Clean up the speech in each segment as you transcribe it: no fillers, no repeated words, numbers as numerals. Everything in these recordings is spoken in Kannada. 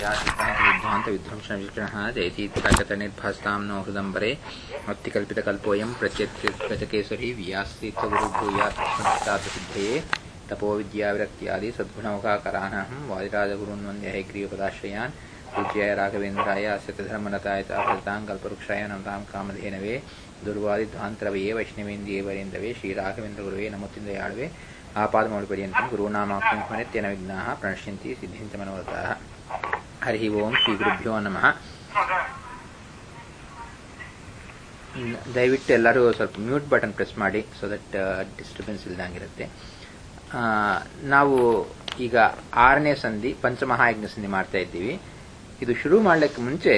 ವಿದ್ವಾಂತ ವಿಧ್ವಂಸನ ವಿಗ್ರಹ ಜಯತೀರ್ಥಾಗತ ನಿರ್ಭಾಸ್ತಾಂ ನೋ ಹೃದಂಬರೆ ಮತ್ತಿಕಲ್ಪಿತಕಲ್ಪೋಯಂ ಪ್ರತ್ಯಕ್ಷಗಜಕೇಸರಿ ವ್ಯಾಸ್ತೀರ್ಥ ಗುರುಭೂಯಾತ್ಮಸಿದ್ಧಯೇ ತಪೋ ವಿದ್ಯಾವಿರಕ್ತ್ಯಾದಿ ಸದ್ಗುಣೌಕಾಕರಾನಹಂ ವಾದಿರಾಜಗುರುನ್ ವಂದ್ಯ ಹಯಗ್ರೀವಪದಾಶ್ರಯಾನ್ ಪೂಜ್ಯಾಯ ರಾಘವೇಂದ್ರಾಯ ಸತ್ಯಧರ್ಮರತಾಯ ಚಾಪೃತಾಂ ಕಲ್ಪವೃಕ್ಷಾಯ ನಮತಾಂ ಕಾಮಧೇನವೇ ದುರ್ವಾದಿಧ್ವಾಂತರವೇ ವೈಷ್ಣವೇಂದ್ರಿಯೇ ವರೇಂದ್ರವೇ ಶ್ರೀರಾಘವೇಂದ್ರ ಗುರುವೇ ನಮೋತ್ತಿಂದಯಾಳವೇ ಆಪಾದಮೌಳಿಪರ್ಯಂತಂ ಗುರುನಾಮಾಕ್ತಿಂ ಸ್ಮರೆತ್ಯನ ವಿಘ್ನಾಃ ಪ್ರಣಶ್ಯಂತಿ ಸಿದ್ಧಿಂಚ ಮನೋರಥಾಃ. ಹರಿ ಓಂ ಶ್ರೀ ಗುರುಭ್ಯೋ ನಮಃ. ದಯವಿಟ್ಟು ಎಲ್ಲರೂ ಸ್ವಲ್ಪ ಮ್ಯೂಟ್ ಬಟನ್ ಪ್ರೆಸ್ ಮಾಡಿ ಸೊ ದಟ್ ಡಿಸ್ಟರ್ಬೆನ್ಸ್ ಇಲ್ದಂಗಿರುತ್ತೆ. ನಾವು ಈಗ 6ನೇ ಸಂಧಿ ಪಂಚಮಹಾಯಜ್ಞ ಸಂಧಿ ಮಾಡ್ತಾ ಇದ್ದೀವಿ. ಇದು ಶುರು ಮಾಡ್ಲಿಕ್ಕೆ ಮುಂಚೆ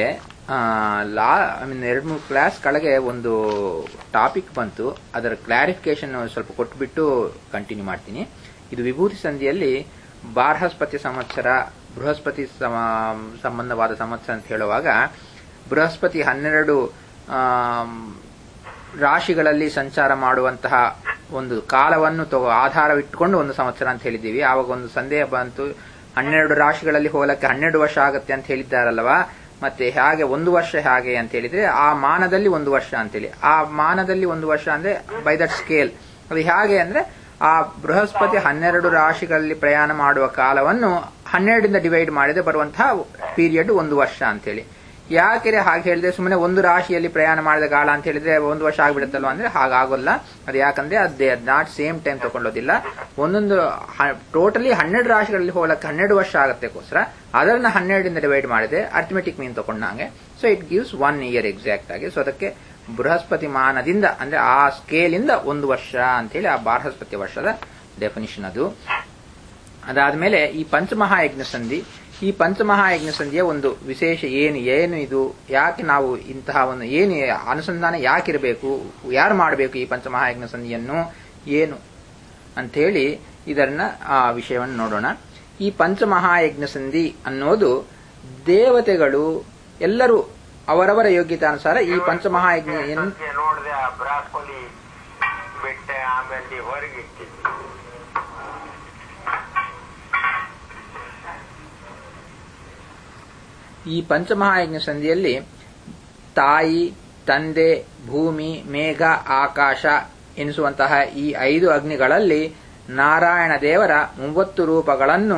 2-3 ಕ್ಲಾಸ್ ಕೆಳಗೆ ಒಂದು ಟಾಪಿಕ್ ಬಂತು, ಅದರ ಕ್ಲಾರಿಫಿಕೇಶನ್ ಸ್ವಲ್ಪ ಕೊಟ್ಬಿಟ್ಟು ಕಂಟಿನ್ಯೂ ಮಾಡ್ತೀನಿ. ಇದು ವಿಭೂತಿ ಸಂಧಿಯಲ್ಲಿ ಬಾರ್ಹಸ್ಪತಿ ಸಂವತ್ಸರ, ಬೃಹಸ್ಪತಿ ಸಂಬಂಧವಾದ ಸಂವತ್ಸರ ಅಂತ ಹೇಳುವಾಗ ಬೃಹಸ್ಪತಿ 12 ರಾಶಿಗಳಲ್ಲಿ ಸಂಚಾರ ಮಾಡುವಂತಹ ಒಂದು ಕಾಲವನ್ನು ಆಧಾರವಿಟ್ಟುಕೊಂಡು ಒಂದು ಸಂವತ್ಸರ ಅಂತ ಹೇಳಿದ್ದೀವಿ. ಆವಾಗ ಒಂದು ಸಂದೇಹ ಬಂತು, 12 ರಾಶಿಗಳಲ್ಲಿ ಹೋಗಲಿಕ್ಕೆ 12 ವರ್ಷ ಆಗುತ್ತೆ ಅಂತ ಹೇಳಿದ್ದಾರಲ್ವಾ, ಮತ್ತೆ ಹಾಗೆ 1 ವರ್ಷ ಹೇಗೆ ಅಂತ ಹೇಳಿದ್ರೆ ಆ ಮಾನದಲ್ಲಿ 1 ವರ್ಷ ಅಂತೇಳಿ, ಆ ಮಾನದಲ್ಲಿ 1 ವರ್ಷ ಅಂದ್ರೆ ಬೈ ದಟ್ ಸ್ಕೇಲ್ ಅದು ಹೇಗೆ ಅಂದ್ರೆ ಆ ಬೃಹಸ್ಪತಿ 12 ರಾಶಿಗಳಲ್ಲಿ ಪ್ರಯಾಣ ಮಾಡುವ ಕಾಲವನ್ನು 12 ಡಿವೈಡ್ ಮಾಡಿದ್ರೆ ಬರುವಂತಹ ಪೀರಿಯಡ್ 1 ವರ್ಷ ಅಂತೇಳಿ. ಯಾಕೆ ಹಾಗೆ ಹೇಳಿದ್ರೆ ಸುಮ್ಮನೆ ಒಂದು ರಾಶಿಯಲ್ಲಿ ಪ್ರಯಾಣ ಮಾಡಿದ ಕಾಲ ಅಂತ ಹೇಳಿದ್ರೆ 1 ವರ್ಷ ಆಗ್ಬಿಡುತ್ತಲ್ವ ಅಂದ್ರೆ ಹಾಗಾಗೋಲ್ಲ. ಅದು ಯಾಕಂದ್ರೆ ಅದೇ ನಾಟ್ ಸೇಮ್ ಟೈಮ್ ತಗೊಂಡೋದಿಲ್ಲ. ಒಂದೊಂದು ಟೋಟಲಿ 12 ರಾಶಿಗಳಲ್ಲಿ ಹೋಗಕ್ಕೆ 12 ವರ್ಷ ಆಗತ್ತೆಗೋಸ್ಕರ ಅದನ್ನ 12 ಡಿವೈಡ್ ಮಾಡಿದ್ರೆ ಅರ್ಥಮೆಟಿಕ್ ಮೀನ್ ತಗೊಂಡಂಗೆ. So it gives 1 year exact ಆಗಿ. ಸೊ ಅದಕ್ಕೆ ಬೃಹಸ್ಪತಿ ಮಾನದಿಂದ ಅಂದ್ರೆ ಆ ಸ್ಕೇಲ್ ಇಂದ 1 ವರ್ಷ ಅಂತೇಳಿ ಆ ಬೃಹಸ್ಪತಿ ವರ್ಷದ ಡೆಫಿನಿಷನ್ ಅದು. ಅದಾದ್ಮೇಲೆ ಈ ಪಂಚಮಹಾಯಜ್ಞ ಸಂಧಿ, ಈ ಪಂಚಮಹಾಯಜ್ಞ ಸಂಧಿಯ ಒಂದು ವಿಶೇಷ ಏನು ಇದು, ಯಾಕೆ ನಾವು ಇಂತಹ ಒಂದು ಏನು ಅನುಸಂಧಾನ ಯಾಕಿರಬೇಕು, ಯಾರು ಮಾಡಬೇಕು ಈ ಪಂಚಮಹಾಯಜ್ಞ ಸಂಧಿಯನ್ನು ಏನು ಅಂಥೇಳಿ ಇದನ್ನ ಆ ವಿಷಯವನ್ನು ನೋಡೋಣ. ಈ ಪಂಚಮಹಾಯಜ್ಞ ಸಂಧಿ ಅನ್ನೋದು ದೇವತೆಗಳು ಎಲ್ಲರೂ ಅವರವರ ಯೋಗ್ಯತಾನುಸಾರ ಈ ಪಂಚಮಹಾಯಜ್ಞೆಯನ್ನು ಈ ಪಂಚಮಹಾಯಜ್ಞ ಸಂಧಿಯಲ್ಲಿ ತಾಯಿ, ತಂದೆ, ಭೂಮಿ, ಮೇಘ, ಆಕಾಶ ಎನಿಸುವಂತಹ ಈ 5 ಅಗ್ನಿಗಳಲ್ಲಿ ನಾರಾಯಣ ದೇವರ 30 ರೂಪಗಳನ್ನು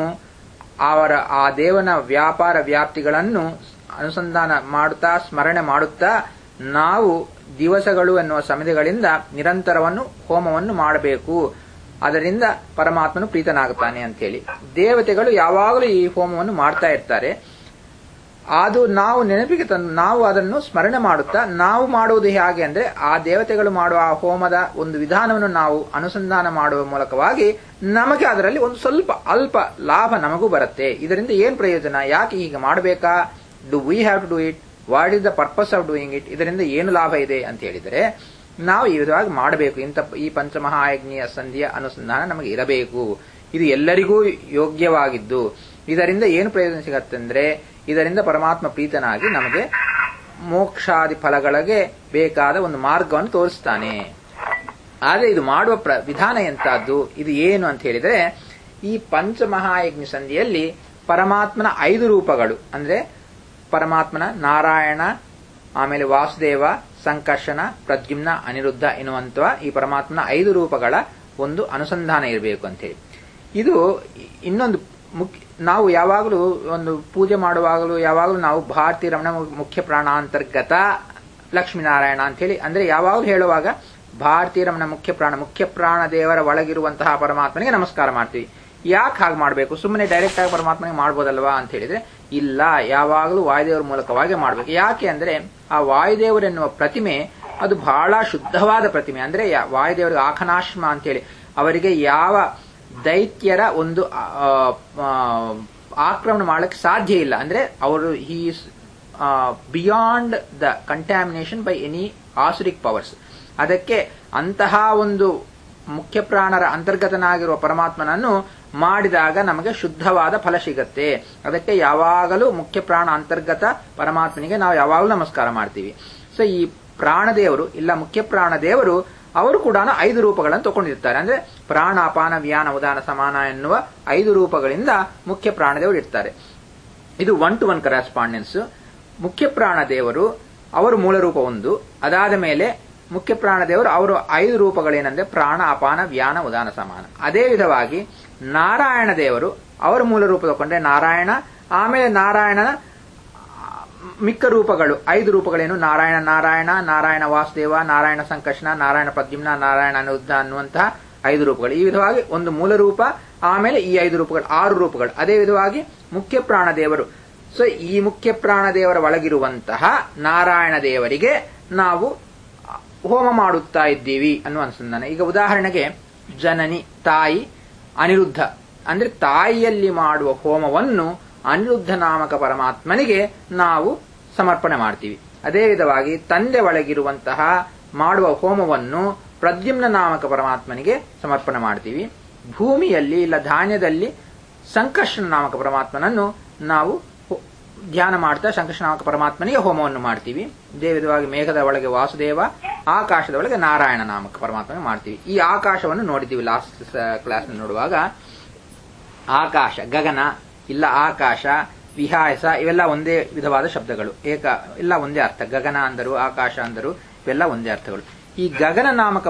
ಆ ದೇವನ ವ್ಯಾಪಾರ ವ್ಯಾಪ್ತಿಗಳನ್ನು ಅನುಸಂಧಾನ ಮಾಡುತ್ತಾ ಸ್ಮರಣೆ ಮಾಡುತ್ತಾ ನಾವು ದಿವಸಗಳು ಎನ್ನುವ ಸಮಿತಿಗಳಿಂದ ನಿರಂತರವನ್ನು ಹೋಮವನ್ನು ಮಾಡಬೇಕು. ಅದರಿಂದ ಪರಮಾತ್ಮನು ಪ್ರೀತನಾಗುತ್ತಾನೆ ಅಂತೇಳಿ ದೇವತೆಗಳು ಯಾವಾಗಲೂ ಈ ಹೋಮವನ್ನು ಮಾಡ್ತಾ ಇರ್ತಾರೆ. ಅದು ನಾವು ನೆನಪಿಗೆ ತಂದು ನಾವು ಅದನ್ನು ಸ್ಮರಣೆ ಮಾಡುತ್ತಾ ನಾವು ಮಾಡುವುದು ಹೇಗೆ ಅಂದ್ರೆ ಆ ದೇವತೆಗಳು ಮಾಡುವ ಆ ಹೋಮದ ಒಂದು ವಿಧಾನವನ್ನು ನಾವು ಅನುಸಂಧಾನ ಮಾಡುವ ಮೂಲಕವಾಗಿ ನಮಗೆ ಅದರಲ್ಲಿ ಒಂದು ಸ್ವಲ್ಪ ಅಲ್ಪ ಲಾಭ ನಮಗೂ ಬರುತ್ತೆ. ಇದರಿಂದ ಏನ್ ಪ್ರಯೋಜನ, ಯಾಕೆ ಹೀಗೆ ಮಾಡಬೇಕಾ, do we have to do it, what is the purpose of doing it, ಇದರಿಂದ ಏನು ಲಾಭ ಇದೆ ಅಂತ ಹೇಳಿದರೆ ನಾವು ಈ ವಿಧವಾಗಿ ಮಾಡಬೇಕು. ಈ ಪಂಚಮಹಾಯಜ್ಞೆಯ ಸಂಧಿಯ ಅನುಸಂಧಾನ ನಮಗೆ ಇರಬೇಕು. ಇದು ಎಲ್ಲರಿಗೂ ಯೋಗ್ಯವಾಗಿದ್ದು ಇದರಿಂದ ಏನು ಪ್ರಯೋಜನ ಸಿಗತ್ತಂದ್ರೆ ಇದರಿಂದ ಪರಮಾತ್ಮ ಪ್ರೀತನಾಗಿ ನಮಗೆ ಮೋಕ್ಷಾದಿ ಫಲಗಳಿಗೆ ಬೇಕಾದ ಒಂದು ಮಾರ್ಗವನ್ನು ತೋರಿಸ್ತಾನೆ. ಆದರೆ ಇದು ಮಾಡುವ ವಿಧಾನ ಎಂತದ್ದು, ಇದು ಏನು ಅಂತ ಹೇಳಿದರೆ ಈ ಪಂಚಮಹಾಯಜ್ಞ ಸಂಧಿಯಲ್ಲಿ ಪರಮಾತ್ಮನ 5 ರೂಪಗಳು ಅಂದ್ರೆ ಪರಮಾತ್ಮನ ನಾರಾಯಣ, ಆಮೇಲೆ ವಾಸುದೇವ, ಸಂಕರ್ಷಣ, ಪ್ರದ್ಯುಮ್ನ, ಅನಿರುದ್ಧ ಎನ್ನುವಂತಹ ಈ ಪರಮಾತ್ಮನ 5 ರೂಪಗಳ ಒಂದು ಅನುಸಂಧಾನ ಇರಬೇಕು ಅಂತ ಹೇಳಿ. ಇದು ಇನ್ನೊಂದು ನಾವು ಯಾವಾಗಲೂ ಒಂದು ಪೂಜೆ ಮಾಡುವಾಗಲೂ ಯಾವಾಗಲೂ ನಾವು ಭಾರತೀಯ ರಮಣ ಮುಖ್ಯ ಪ್ರಾಣಾಂತರ್ಗತ ಲಕ್ಷ್ಮೀನಾರಾಯಣ ಅಂತ ಹೇಳಿ ಅಂದ್ರೆ ಯಾವಾಗಲೂ ಹೇಳುವಾಗ ಭಾರತೀಯ ರಮಣ ಮುಖ್ಯ ಪ್ರಾಣ ದೇವರ ಒಳಗಿರುವಂತಹ ಪರಮಾತ್ಮನಿಗೆ ನಮಸ್ಕಾರ ಮಾಡ್ತೀವಿ. ಯಾಕೆ ಹಾಗೆ ಮಾಡಬೇಕು, ಸುಮ್ಮನೆ ಡೈರೆಕ್ಟ್ ಆಗಿ ಪರಮಾತ್ಮನಿಗೆ ಮಾಡ್ಬೋದಲ್ವಾ ಅಂತ ಹೇಳಿದ್ರೆ ಇಲ್ಲ, ಯಾವಾಗಲೂ ವಾಯುದೇವರ ಮೂಲಕವಾಗಿ ಮಾಡಬೇಕು. ಯಾಕೆ ಅಂದ್ರೆ ಆ ವಾಯುದೇವರೆನ್ನುವ ಪ್ರತಿಮೆ ಅದು ಬಹಳ ಶುದ್ಧವಾದ ಪ್ರತಿಮೆ. ಅಂದ್ರೆ ವಾಯುದೇವರಿಗೆ ಆಖನಾಶ್ಮ ಅಂತೇಳಿ ಅವರಿಗೆ ಯಾವ ದೈತ್ಯರ ಒಂದು ಆಕ್ರಮಣ ಮಾಡಲಿಕ್ಕೆ ಸಾಧ್ಯ ಇಲ್ಲ. ಅಂದ್ರೆ ಅವರು he is beyond the contamination by any asuric powers. ಅದಕ್ಕೆ ಅಂತಹ ಒಂದು ಮುಖ್ಯ ಪ್ರಾಣರ ಅಂತರ್ಗತನಾಗಿರುವ ಪರಮಾತ್ಮನನ್ನು ಮಾಡಿದಾಗ ನಮಗೆ ಶುದ್ಧವಾದ ಫಲ ಸಿಗತ್ತೆ. ಅದಕ್ಕೆ ಯಾವಾಗಲೂ ಮುಖ್ಯ ಪ್ರಾಣ ಅಂತರ್ಗತ ಪರಮಾತ್ಮನಿಗೆ ನಾವು ಯಾವಾಗಲೂ ನಮಸ್ಕಾರ ಮಾಡ್ತೀವಿ. ಸೊ ಈ ಪ್ರಾಣದೇವರು ಇಲ್ಲ ಮುಖ್ಯ ಪ್ರಾಣದೇವರು ಅವರು ಕೂಡ 5 ರೂಪಗಳನ್ನು ತಗೊಂಡಿರ್ತಾರೆ. ಅಂದ್ರೆ ಪ್ರಾಣ, ಅಪಾನ, ವ್ಯಾನ, ಉದಾನ, ಸಮಾನ ಎನ್ನುವ 5 ರೂಪಗಳಿಂದ ಮುಖ್ಯ ಪ್ರಾಣದೇವರು ಇರ್ತಾರೆ. ಇದು 1-to-1 ಕರೆಸ್ಪಾಂಡೆನ್ಸ್. ಮುಖ್ಯ ಪ್ರಾಣ ದೇವರು ಅವರು ಮೂಲ ರೂಪ ಒಂದು, ಅದಾದ ಮೇಲೆ ಮುಖ್ಯ ಪ್ರಾಣ ದೇವರು ಅವರು 5 ರೂಪಗಳೇನೆಂದ್ರೆ ಪ್ರಾಣ, ಅಪಾನ, ವ್ಯಾನ, ಉದಾನ, ಸಮಾನ. ಅದೇ ವಿಧವಾಗಿ ನಾರಾಯಣ ದೇವರು ಅವರ ಮೂಲ ರೂಪ ತಗೊಂಡ್ರೆ ನಾರಾಯಣ, ಆಮೇಲೆ ನಾರಾಯಣನ ಮಿಕ್ಕ ರೂಪಗಳು 5 ರೂಪಗಳೇನು ನಾರಾಯಣ, ನಾರಾಯಣ ವಾಸುದೇವ, ನಾರಾಯಣ ಸಂಕರ್ಷಣ, ನಾರಾಯಣ ಪ್ರದ್ಯುಮ್ನ, ನಾರಾಯಣ ಅನಿರುದ್ಧ ಅನ್ನುವಂತಹ 5 ರೂಪಗಳು. ಈ ವಿಧವಾಗಿ ಒಂದು ಮೂಲ ರೂಪ, ಆಮೇಲೆ ಈ 5 ರೂಪಗಳು 6 ರೂಪಗಳು. ಅದೇ ವಿಧವಾಗಿ ಮುಖ್ಯ ಪ್ರಾಣ ದೇವರು. ಸೊ ಈ ಮುಖ್ಯ ಪ್ರಾಣ ದೇವರ ಒಳಗಿರುವಂತಹ ನಾರಾಯಣ ದೇವರಿಗೆ ನಾವು ಹೋಮ ಮಾಡುತ್ತಾ ಇದ್ದೀವಿ ಅನ್ನುವ ಅನುಸಂಧಾನ. ಈಗ ಉದಾಹರಣೆಗೆ ಜನನಿ ತಾಯಿ, ಅನಿರುದ್ಧ ಅಂದ್ರೆ ತಾಯಿಯಲ್ಲಿ ಮಾಡುವ ಹೋಮವನ್ನು ಅನಿರುದ್ಧ ನಾಮಕ ಪರಮಾತ್ಮನಿಗೆ ನಾವು ಸಮರ್ಪಣೆ ಮಾಡ್ತೀವಿ. ಅದೇ ವಿಧವಾಗಿ ತಂದೆ ಒಳಗಿರುವಂತಹ ಮಾಡುವ ಹೋಮವನ್ನು ಪ್ರದ್ಯುಮ್ನ ನಾಮಕ ಪರಮಾತ್ಮನಿಗೆ ಸಮರ್ಪಣೆ ಮಾಡ್ತೀವಿ. ಭೂಮಿಯಲ್ಲಿ ಇಲ್ಲ ಧಾನ್ಯದಲ್ಲಿ ಸಂಕರ್ಷಣ ನಾಮಕ ಪರಮಾತ್ಮನನ್ನು ನಾವು ಧ್ಯಾನ ಮಾಡ್ತಾ ಸಂಕರ್ಷಣ ನಾಮಕ ಪರಮಾತ್ಮನಿಗೆ ಹೋಮವನ್ನು ಮಾಡ್ತೀವಿ. ಇದೇ ವಿಧವಾಗಿ ಮೇಘದ ಒಳಗೆ ವಾಸುದೇವ, ಆಕಾಶದ ಒಳಗೆ ನಾರಾಯಣ ನಾಮಕ ಪರಮಾತ್ಮನಿಗೆ ಮಾಡ್ತೀವಿ. ಈ ಆಕಾಶವನ್ನು ನೋಡಿದ್ದೀವಿ ಲಾಸ್ಟ್ ಕ್ಲಾಸ್ ನೋಡುವಾಗ. ಆಕಾಶ, ಗಗನ ಇಲ್ಲ ಆಕಾಶ, ವಿಹಾಯಸ ಇವೆಲ್ಲ ಒಂದೇ ವಿಧವಾದ ಶಬ್ದಗಳು, ಎಲ್ಲ ಒಂದೇ ಅರ್ಥ. ಗಗನ ಅಂದರು, ಆಕಾಶ ಅಂದರು, ಇವೆಲ್ಲ ಒಂದೇ ಅರ್ಥಗಳು. ಈ ಗಗನ ನಾಮಕ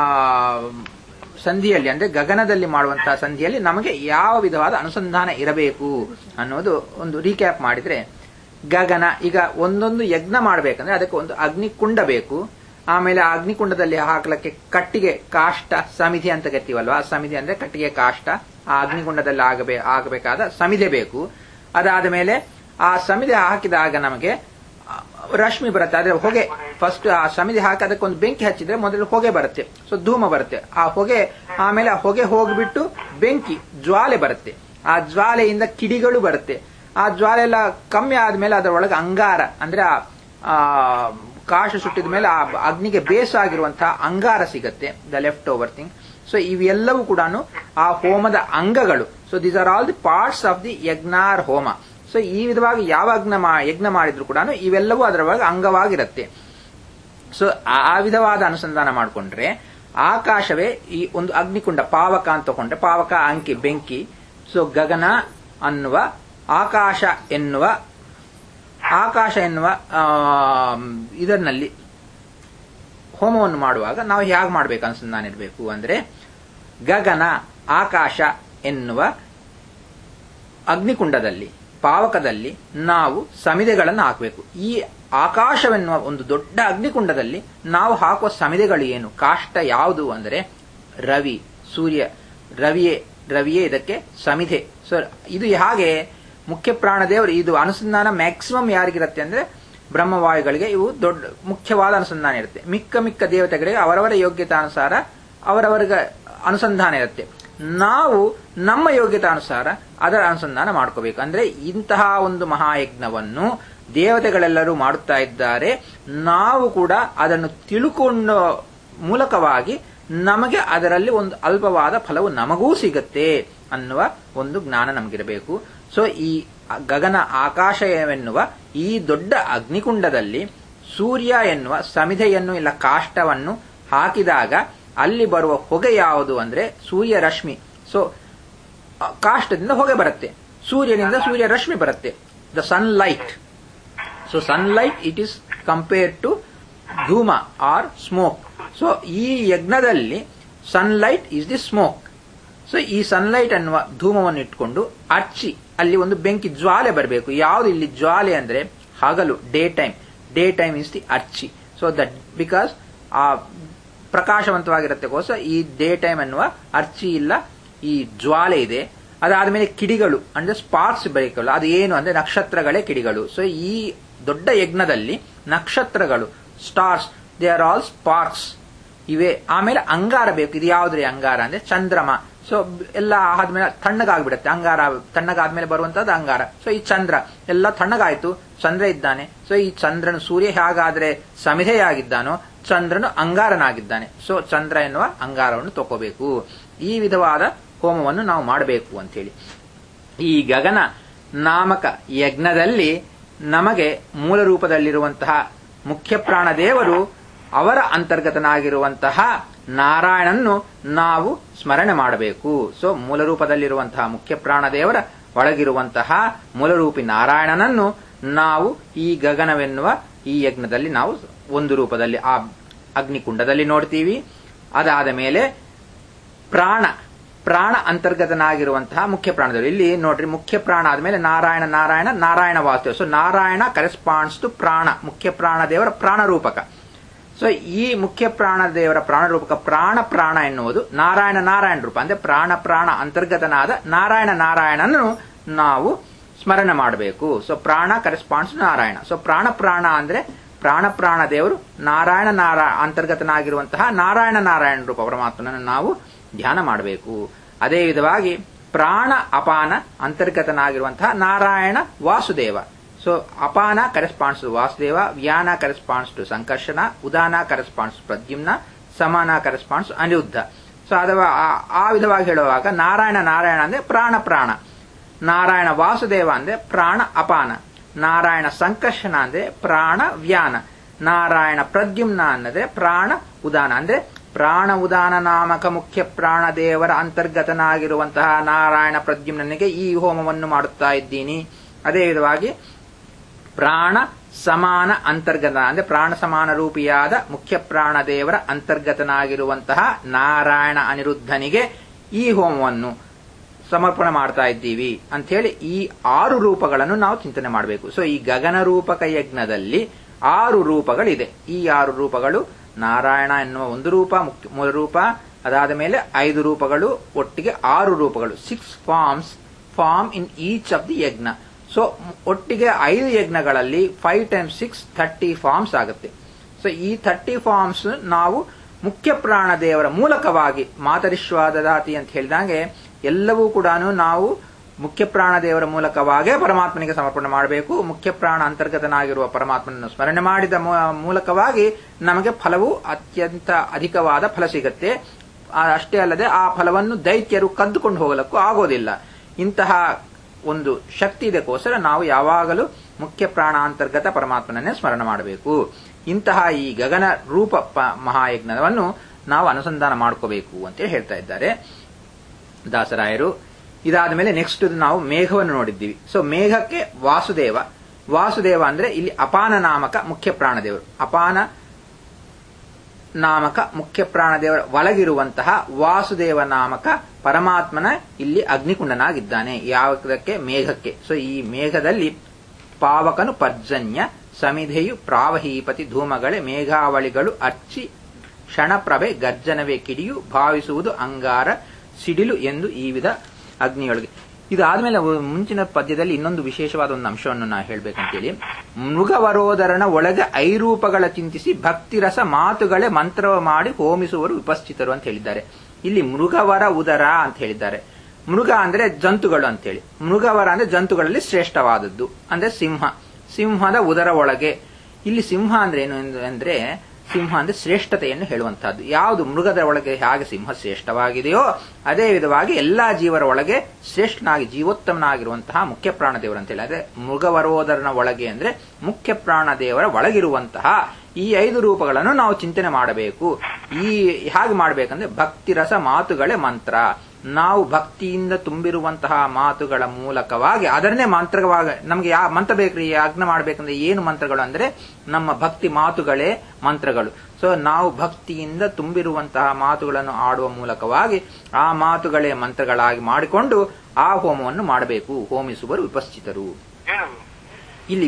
ಸಂಧಿಯಲ್ಲಿ ಅಂದ್ರೆ ಗಗನದಲ್ಲಿ ಮಾಡುವಂತಹ ಸಂಧಿಯಲ್ಲಿ ನಮಗೆ ಯಾವ ವಿಧವಾದ ಅನುಸಂಧಾನ ಇರಬೇಕು ಅನ್ನೋದು ಒಂದು ರೀಕ್ಯಾಪ್ ಮಾಡಿದ್ರೆ, ಗಗನ ಈಗ ಒಂದೊಂದು ಯಜ್ಞ ಮಾಡಬೇಕಂದ್ರೆ ಅದಕ್ಕೆ ಒಂದು ಅಗ್ನಿಕುಂಡ ಬೇಕು. ಆಮೇಲೆ ಆ ಅಗ್ನಿಕುಂಡದಲ್ಲಿ ಹಾಕಲಕ್ಕೆ ಕಟ್ಟಿಗೆ, ಕಾಷ್ಟ, ಸಮಿಧಿ ಅಂತ ಕರಿತೀವಲ್ವಾ. ಸಮಿಧಿ ಅಂದ್ರೆ ಕಟ್ಟಿಗೆ, ಕಾಷ್ಟ. ಆ ಅಗ್ನಿಕುಂಡದಲ್ಲಿ ಆಗಬೇಕಾದ ಸಮಿಧೆ ಬೇಕು. ಅದಾದ ಮೇಲೆ ಆ ಸಮಿಧೆ ಹಾಕಿದಾಗ ನಮಗೆ ರಶ್ಮಿ ಬರುತ್ತೆ, ಆದ್ರೆ ಹೊಗೆ. ಫಸ್ಟ್ ಆ ಸಮಿಧಿ ಹಾಕಿ ಅದಕ್ಕೊಂದು ಬೆಂಕಿ ಹಚ್ಚಿದ್ರೆ ಮೊದಲು ಹೊಗೆ ಬರುತ್ತೆ, ಸೊ ಧೂಮ ಬರುತ್ತೆ. ಆ ಹೊಗೆ ಆಮೇಲೆ ಆ ಹೊಗೆ ಹೋಗ್ಬಿಟ್ಟು ಬೆಂಕಿ ಜ್ವಾಲೆ ಬರುತ್ತೆ. ಆ ಜ್ವಾಲೆಯಿಂದ ಕಿಡಿಗಳು ಬರುತ್ತೆ. ಆ ಜ್ವಾಲೆ ಎಲ್ಲ ಕಮ್ಮಿ ಆದ್ಮೇಲೆ ಅದರೊಳಗೆ ಅಂಗಾರ ಅಂದ್ರೆ ಆ ಕಾಶ ಸುಟ್ಟಿದ ಮೇಲೆ ಆ ಅಗ್ನಿಗೆ ಬೇಸಾಗಿರುವಂತಹ ಅಂಗಾರ ಸಿಗತ್ತೆ, the left over thing. So ಇವೆಲ್ಲವೂ ಕೂಡ ಆ ಹೋಮದ ಅಂಗಗಳು. So these are all the parts of the yajna or homa. So ಈ ವಿಧವಾಗಿ ಯಾವ ಯಜ್ಞ ಮಾಡಿದ್ರು ಕೂಡ ಇವೆಲ್ಲವೂ ಅದರ ಒಳಗೆ ಅಂಗವಾಗಿರುತ್ತೆ. ಸೊ ಆ ವಿಧವಾದ ಅನುಸಂಧಾನ ಮಾಡಿಕೊಂಡ್ರೆ ಆಕಾಶವೇ ಈ ಒಂದು ಅಗ್ನಿಕುಂಡ. ಪಾವಕ ಅಂತ ತಗೊಂಡ್ರೆ ಪಾವಕ ಅಂಕಿ, ಬೆಂಕಿ. ಸೊ ಗಗನ ಅನ್ನುವ ಆಕಾಶ ಎನ್ನುವ ಇದರಲ್ಲಿ ಹೋಮವನ್ನು ಮಾಡುವಾಗ ನಾವು ಹೇಗೆ ಮಾಡಬೇಕು ಅನುಸಂಧಾನ ಇರಬೇಕು ಅಂದ್ರೆ, ಗಗನ ಆಕಾಶ ಎನ್ನುವ ಅಗ್ನಿಕುಂಡದಲ್ಲಿ, ಪಾವಕದಲ್ಲಿ ನಾವು ಸಮಿಧೆಗಳನ್ನು ಹಾಕಬೇಕು. ಈ ಆಕಾಶವೆನ್ನುವ ಒಂದು ದೊಡ್ಡ ಅಗ್ನಿಕುಂಡದಲ್ಲಿ ನಾವು ಹಾಕುವ ಸಮಿಧೆಗಳು ಏನು, ಕಾಷ್ಟ ಯಾವುದು ಅಂದ್ರೆ ರವಿ, ಸೂರ್ಯ, ರವಿಯೇ ಇದಕ್ಕೆ ಸಮಿಧೆ. ಸೊ ಇದು ಹಾಗೆ ಮುಖ್ಯ ಪ್ರಾಣದೇವರು ಇದು ಅನುಸಂಧಾನ ಮ್ಯಾಕ್ಸಿಮಮ್ ಯಾರಿಗಿರುತ್ತೆ ಅಂದ್ರೆ ಬ್ರಹ್ಮವಾಯುಗಳಿಗೆ ಇವು ದೊಡ್ಡ ಮುಖ್ಯವಾದ ಅನುಸಂಧಾನ ಇರುತ್ತೆ. ಮಿಕ್ಕ ದೇವತೆಗಳಿಗೆ ಅವರವರ ಯೋಗ್ಯತಾನುಸಾರ ಅವರವರಿಗೆ ಅನುಸಂಧಾನ ಇರುತ್ತೆ. ನಾವು ನಮ್ಮ ಯೋಗ್ಯತಾನುಸಾರ ಅದರ ಅನುಸಂಧಾನ ಮಾಡ್ಕೋಬೇಕು. ಅಂದ್ರೆ ಇಂತಹ ಒಂದು ಮಹಾಯಜ್ಞವನ್ನು ದೇವತೆಗಳೆಲ್ಲರೂ ಮಾಡುತ್ತಾ ಇದ್ದಾರೆ, ನಾವು ಕೂಡ ಅದನ್ನು ತಿಳುಕೊಂಡ ಮೂಲಕವಾಗಿ ನಮಗೆ ಅದರಲ್ಲಿ ಒಂದು ಅಲ್ಪವಾದ ಫಲವು ನಮಗೂ ಸಿಗುತ್ತೆ ಅನ್ನುವ ಒಂದು ಜ್ಞಾನ ನಮಗಿರಬೇಕು. ಸೊ ಈ ಗಗನ ಆಕಾಶವೆನ್ನುವ ಈ ದೊಡ್ಡ ಅಗ್ನಿಕುಂಡದಲ್ಲಿ ಸೂರ್ಯ ಎನ್ನುವ ಸಮಿಧೆಯನ್ನು ಇಲ್ಲ ಕಾಷ್ಟವನ್ನು ಹಾಕಿದಾಗ ಅಲ್ಲಿ ಬರುವ ಹೊಗೆ ಯಾವುದು ಅಂದ್ರೆ ಸೂರ್ಯ ರಶ್ಮಿ. ಸೊ ಕಾಷ್ಟದಿಂದ ಹೊಗೆ ಬರುತ್ತೆ, ಸೂರ್ಯನಿಂದ ಸೂರ್ಯ ರಶ್ಮಿ ಬರುತ್ತೆ, the sunlight. So sunlight it is compared to dhuma or smoke. So ಈ ಯಜ್ಞದಲ್ಲಿ sunlight is the smoke. So ಈ ಸನ್ಲೈಟ್ ಅನ್ನುವ ಧೂಮವನ್ನು ಇಟ್ಕೊಂಡು ಅರ್ಚಿ ಅಲ್ಲಿ ಒಂದು ಬೆಂಕಿ ಜ್ವಾಲೆ ಬರಬೇಕು. ಯಾವುದು ಇಲ್ಲಿ ಜ್ವಾಲೆ ಅಂದ್ರೆ ಹಗಲು, day time is the archi. So that because ಆ ಪ್ರಕಾಶವಂತವಾಗಿರತ್ತೆಗೋಸ್ಕರ ಈ ಡೇ ಟೈಮ್ ಅನ್ನುವ ಅರ್ಚಿ ಇಲ್ಲ, ಈ ಜ್ವಾಲೆ ಇದೆ. ಅದಾದ್ಮೇಲೆ ಕಿಡಿಗಳು ಅಂದ್ರೆ ಸ್ಪಾರ್ಕ್ಸ್ ಬೇಕಲ್ಲ, ಅದು ಏನು ಅಂದ್ರೆ ನಕ್ಷತ್ರಗಳೇ ಕಿಡಿಗಳು. ಸೊ ಈ ದೊಡ್ಡ ಯಜ್ಞದಲ್ಲಿ ನಕ್ಷತ್ರಗಳು, stars, they are all sparks ಇವೆ. ಆಮೇಲೆ ಅಂಗಾರ ಬೇಕು. ಇದು ಯಾವ್ದ್ರಿ ಅಂಗಾರ ಅಂದ್ರೆ ಚಂದ್ರಮ. ಸೊ ಎಲ್ಲ ಆದ್ಮೇಲೆ ತಣ್ಣಗಾಗ್ಬಿಡುತ್ತೆ ಅಂಗಾರ, ತಣ್ಣಗಾದ್ಮೇಲೆ ಬರುವಂತದ್ದು ಅಂಗಾರ. ಸೊ ಈ ಚಂದ್ರ ಎಲ್ಲ ತಣ್ಣಗಾಯ್ತು, ಚಂದ್ರ ಇದ್ದಾನೆ. ಸೊ ಈ ಚಂದ್ರನು ಸೂರ್ಯ ಹೇಗಾದ್ರೆ ಸಮಿಧೆಯಾಗಿದ್ದಾನೋ ಚಂದ್ರನು ಅಂಗಾರನಾಗಿದ್ದಾನೆ. ಸೊ ಚಂದ್ರ ಎನ್ನುವ ಅಂಗಾರವನ್ನು ತಗೋಬೇಕು. ಈ ವಿಧವಾದ ಹೋಮವನ್ನು ನಾವು ಮಾಡಬೇಕು ಅಂತ ಹೇಳಿ ಈ ಗಗನ ನಾಮಕ ಯಜ್ಞದಲ್ಲಿ ನಮಗೆ ಮೂಲ ರೂಪದಲ್ಲಿರುವಂತಹ ಮುಖ್ಯ ಪ್ರಾಣ ದೇವರು, ಅವರ ಅಂತರ್ಗತನಾಗಿರುವಂತಹ ನಾರಾಯಣನ್ನು ನಾವು ಸ್ಮರಣೆ ಮಾಡಬೇಕು. ಸೊ ಮೂಲ ರೂಪದಲ್ಲಿರುವಂತಹ ಮುಖ್ಯ ಪ್ರಾಣ ದೇವರ ಒಳಗಿರುವಂತಹ ಮೂಲರೂಪಿ ನಾರಾಯಣನನ್ನು ನಾವು ಈ ಗಗನವೆನ್ನುವ ಈ ಯಜ್ಞದಲ್ಲಿ ನಾವು ಒಂದು ರೂಪದಲ್ಲಿ ಆ ಅಗ್ನಿಕುಂಡದಲ್ಲಿ ನೋಡ್ತೀವಿ. ಅದಾದ ಮೇಲೆ ಪ್ರಾಣ ಅಂತರ್ಗತನಾಗಿರುವಂತಹ ಮುಖ್ಯ ಪ್ರಾಣದಲ್ಲಿ ಇಲ್ಲಿ ನೋಡ್ರಿ, ಮುಖ್ಯ ಪ್ರಾಣ ಆದ್ಮೇಲೆ ನಾರಾಯಣ ವಾಸ್ತವ. ಸೊ ನಾರಾಯಣ ಕರೆಸ್ಪಾಂಡ್ಸ್ ಟು ಪ್ರಾಣ, ಮುಖ್ಯ ಪ್ರಾಣ ದೇವರ ಪ್ರಾಣರೂಪಕ. ಸೊ ಈ ಮುಖ್ಯ ಪ್ರಾಣ ದೇವರ ಪ್ರಾಣರೂಪಕ ಪ್ರಾಣ ಎನ್ನುವುದು ನಾರಾಯಣ ರೂಪ, ಅಂದ್ರೆ ಪ್ರಾಣ ಅಂತರ್ಗತನಾದ ನಾರಾಯಣನನ್ನು ನಾವು ಸ್ಮರಣೆ ಮಾಡಬೇಕು. ಸೊ ಪ್ರಾಣ ಕರೆಸ್ಪಾಂಡ್ಸ್ ನಾರಾಯಣ. ಸೊ ಪ್ರಾಣ ಅಂದ್ರೆ ಪ್ರಾಣ ದೇವರು ನಾರಾಯಣ ಅಂತರ್ಗತನಾಗಿರುವಂತಹ ನಾರಾಯಣ ರೂಪ ಪರಮಾತ್ಮನನ್ನು ನಾವು ಧ್ಯಾನ ಮಾಡಬೇಕು. ಅದೇ ವಿಧವಾಗಿ ಪ್ರಾಣ ಅಪಾನ ಅಂತರ್ಗತನಾಗಿರುವಂತಹ Narayana Vasudeva. So apana corresponds to Vasudeva, vyana corresponds to Sankarshana, udana corresponds to Pradyumna, ಸಮಾನ ಕರೆಸ್ಪಾಂಡ್ಸ್ ಟು ಅನಿರುದ್ಧ. ಸೊ ಅಥವಾ ಆ ವಿಧವಾಗಿ ಹೇಳುವಾಗ ನಾರಾಯಣ ಅಂದ್ರೆ ಪ್ರಾಣ, ನಾರಾಯಣ ವಾಸುದೇವ ಅಂದ್ರೆ ಪ್ರಾಣ ಅಪಾನ, ನಾರಾಯಣ ಸಂಕರ್ಷಣ ಅಂದ್ರೆ ಪ್ರಾಣ ವ್ಯಾನ, ನಾರಾಯಣ ಪ್ರದ್ಯುಮ್ನ ಅನ್ನದ್ರೆ ಪ್ರಾಣ ಉದಾನ. ಅಂದ್ರೆ ಪ್ರಾಣ ಉದಾನ ನಾಮಕ ಮುಖ್ಯ ಪ್ರಾಣ ದೇವರ ಅಂತರ್ಗತನಾಗಿರುವಂತಹ ನಾರಾಯಣ ಪ್ರದ್ಯುಮ್ನನಿಗೆ ಈ ಹೋಮವನ್ನು ಮಾಡುತ್ತಾ ಇದ್ದೀನಿ. ಅದೇ ವಿಧವಾಗಿ ಪ್ರಾಣ ಸಮಾನ ಅಂತರ್ಗತ ಅಂದ್ರೆ ಪ್ರಾಣ ಸಮಾನ ರೂಪಿಯಾದ ಮುಖ್ಯ ಪ್ರಾಣ ದೇವರ ಅಂತರ್ಗತನಾಗಿರುವಂತಹ ನಾರಾಯಣ ಅನಿರುದ್ಧನಿಗೆ ಈ ಹೋಮವನ್ನು ಸಮರ್ಪಣೆ ಮಾಡ್ತಾ ಇದ್ದೀವಿ ಅಂತ ಹೇಳಿ ಈ 6 ರೂಪಗಳನ್ನು ನಾವು ಚಿಂತನೆ ಮಾಡಬೇಕು. ಸೊ ಈ ಗಗನ ರೂಪಕ ಯಜ್ಞದಲ್ಲಿ 6 ರೂಪಗಳಿದೆ. ಈ 6 ರೂಪಗಳು ನಾರಾಯಣ ಎನ್ನುವ ಒಂದು ರೂಪ, ಮೂಲ ರೂಪ, ಅದಾದ ಮೇಲೆ 5 ರೂಪಗಳು, ಒಟ್ಟಿಗೆ 6 ರೂಪಗಳು, 6 form in each of the yajna. So ಒಟ್ಟಿಗೆ 5 ಯಜ್ಞಗಳಲ್ಲಿ 5 × 6 30 ಫಾರ್ಮ್ಸ್ ಆಗುತ್ತೆ. ಸೊ ಈ 30 ಫಾರ್ಮ್ಸ್ ನಾವು ಮುಖ್ಯ ಪ್ರಾಣ ದೇವರ ಮೂಲಕವಾಗಿ ಮಾತರಿಶ್ವಾದದಾತಿ ಅಂತ ಹೇಳಿದಂಗೆ ಎಲ್ಲವೂ ಕೂಡ ನಾವು ಮುಖ್ಯ ಪ್ರಾಣ ದೇವರ ಮೂಲಕವಾಗೇ ಪರಮಾತ್ಮನಿಗೆ ಸಮರ್ಪಣೆ ಮಾಡಬೇಕು. ಮುಖ್ಯ ಪ್ರಾಣ ಅಂತರ್ಗತನಾಗಿರುವ ಪರಮಾತ್ಮನನ್ನು ಸ್ಮರಣೆ ಮಾಡಿದ ಮೂಲಕವಾಗಿ ನಮಗೆ ಫಲವು ಅತ್ಯಂತ ಅಧಿಕವಾದ ಫಲ ಸಿಗುತ್ತೆ. ಅಷ್ಟೇ ಅಲ್ಲದೆ ಆ ಫಲವನ್ನು ದೈತ್ಯರು ಕದ್ದುಕೊಂಡು ಹೋಗಲಕ್ಕೂ ಆಗೋದಿಲ್ಲ. ಇಂತಹ ಒಂದು ಶಕ್ತಿ ಇದಕ್ಕೋಸ್ಕರ ನಾವು ಯಾವಾಗಲೂ ಮುಖ್ಯ ಪ್ರಾಣ ಅಂತರ್ಗತ ಪರಮಾತ್ಮನನ್ನೇ ಸ್ಮರಣೆ ಮಾಡಬೇಕು. ಇಂತಹ ಈ ಗಗನ ರೂಪ ಮಹಾಯಜ್ಞವನ್ನು ನಾವು ಅನುಸಂಧಾನ ಮಾಡ್ಕೋಬೇಕು ಅಂತ ಹೇಳ್ತಾ ಇದ್ದಾರೆ ದಾಸರಾಯರು. ಇದಾದ ಮೇಲೆ ನೆಕ್ಸ್ಟ್ ನಾವು ಮೇಘವನ್ನು ನೋಡಿದ್ದೀವಿ. ಸೊ ಮೇಘಕ್ಕೆ ವಾಸುದೇವ ಅಂದ್ರೆ ಇಲ್ಲಿ ಅಪಾನ ನಾಮಕ ಮುಖ್ಯ ಪ್ರಾಣದೇವರು, ಅಪಾನ ನಾಮಕ ಮುಖ್ಯ ಪ್ರಾಣದೇವರ ಒಳಗಿರುವಂತಹ ವಾಸುದೇವ ನಾಮಕ ಪರಮಾತ್ಮನ ಇಲ್ಲಿ ಅಗ್ನಿಕುಂಡನಾಗಿದ್ದಾನೆ. ಯಾವುದಕ್ಕೆ? ಮೇಘಕ್ಕೆ. ಸೊ ಈ ಮೇಘದಲ್ಲಿ ಪಾವಕನು ಪರ್ಜನ್ಯ, ಸಮಿಧೆಯು ಪ್ರಾವಹೀಪತಿ, ಧೂಮಗಳೇ ಮೇಘಾವಳಿಗಳು ಅರ್ಚಿ, ಕ್ಷಣಪ್ರಭೆ ಗರ್ಜನವೇ ಕಿಡಿಯು, ಭಾವಿಸುವುದು ಅಂಗಾರ ಸಿಡಿಲು ಎಂದು ಈ ವಿಧ ಅಗ್ನಿಯೊಳಗೆ. ಇದಾದ್ಮೇಲೆ ಮುಂಚಿನ ಪದ್ಯದಲ್ಲಿ ಇನ್ನೊಂದು ವಿಶೇಷವಾದ ಒಂದು ಅಂಶವನ್ನು ನಾ ಹೇಳ್ಬೇಕಂತೇಳಿ, ಮೃಗವರೋದರನ ಒಳಗೆ 5 ರೂಪಗಳ ಚಿಂತಿಸಿ ಭಕ್ತಿರಸ ಮಾತುಗಳೇ ಮಂತ್ರವ ಮಾಡಿ ಹೋಮಿಸುವರು ವಿಪಸ್ಥಿತರು ಅಂತ ಹೇಳಿದ್ದಾರೆ. ಇಲ್ಲಿ ಮೃಗವರ ಉದರ ಅಂತ ಹೇಳಿದ್ದಾರೆ. ಮೃಗ ಅಂದ್ರೆ ಜಂತುಗಳು ಅಂತೇಳಿ, ಮೃಗವರ ಅಂದ್ರೆ ಜಂತುಗಳಲ್ಲಿ ಶ್ರೇಷ್ಠವಾದದ್ದು ಅಂದ್ರೆ ಸಿಂಹದ ಉದರ ಒಳಗೆ. ಇಲ್ಲಿ ಸಿಂಹ ಅಂದ್ರೆ ಏನು ಅಂದ್ರೆ ಸಿಂಹ ಅಂದ್ರೆ ಶ್ರೇಷ್ಠತೆಯನ್ನು ಹೇಳುವಂತಹದ್ದು. ಯಾವುದು ಮೃಗದ ಒಳಗೆ ಹೇಗೆ ಸಿಂಹ ಶ್ರೇಷ್ಠವಾಗಿದೆಯೋ ಅದೇ ವಿಧವಾಗಿ ಎಲ್ಲಾ ಜೀವರ ಒಳಗೆ ಶ್ರೇಷ್ಠನಾಗಿ ಜೀವೋತ್ತಮನಾಗಿರುವಂತಹ ಮುಖ್ಯ ಪ್ರಾಣ ದೇವರು ಅಂತ ಹೇಳಿ. ಅದೇ ಮೃಗವರೋದರನ ಒಳಗೆ ಅಂದ್ರೆ ಮುಖ್ಯ ಪ್ರಾಣ ದೇವರ ಒಳಗಿರುವಂತಹ ಈ 5 ರೂಪಗಳನ್ನು ನಾವು ಚಿಂತನೆ ಮಾಡಬೇಕು. ಹೇಗೆ ಮಾಡಬೇಕಂದ್ರೆ ಭಕ್ತಿರಸ ಮಾತುಗಳೇ ಮಂತ್ರ. ನಾವು ಭಕ್ತಿಯಿಂದ ತುಂಬಿರುವಂತಹ ಮಾತುಗಳ ಮೂಲಕವಾಗಿ ಅದನ್ನೇ ಮಂತ್ರವಾಗಿ, ನಮ್ಗೆ ಯಾವ ಮಂತ್ರ ಬೇಕ್ರಿ ಯಜ್ಞ ಮಾಡ್ಬೇಕಂದ್ರೆ ಏನು ಮಂತ್ರಗಳು ಅಂದ್ರೆ ನಮ್ಮ ಭಕ್ತಿ ಮಾತುಗಳೇ ಮಂತ್ರಗಳು. ಸೊ ನಾವು ಭಕ್ತಿಯಿಂದ ತುಂಬಿರುವಂತಹ ಮಾತುಗಳನ್ನು ಆಡುವ ಮೂಲಕವಾಗಿ ಆ ಮಾತುಗಳೇ ಮಂತ್ರಗಳಾಗಿ ಮಾಡಿಕೊಂಡು ಆ ಹೋಮವನ್ನು ಮಾಡಬೇಕು. ಹೋಮಿಸುವರು ವಿಪಸ್ಥಿತರು. ಇಲ್ಲಿ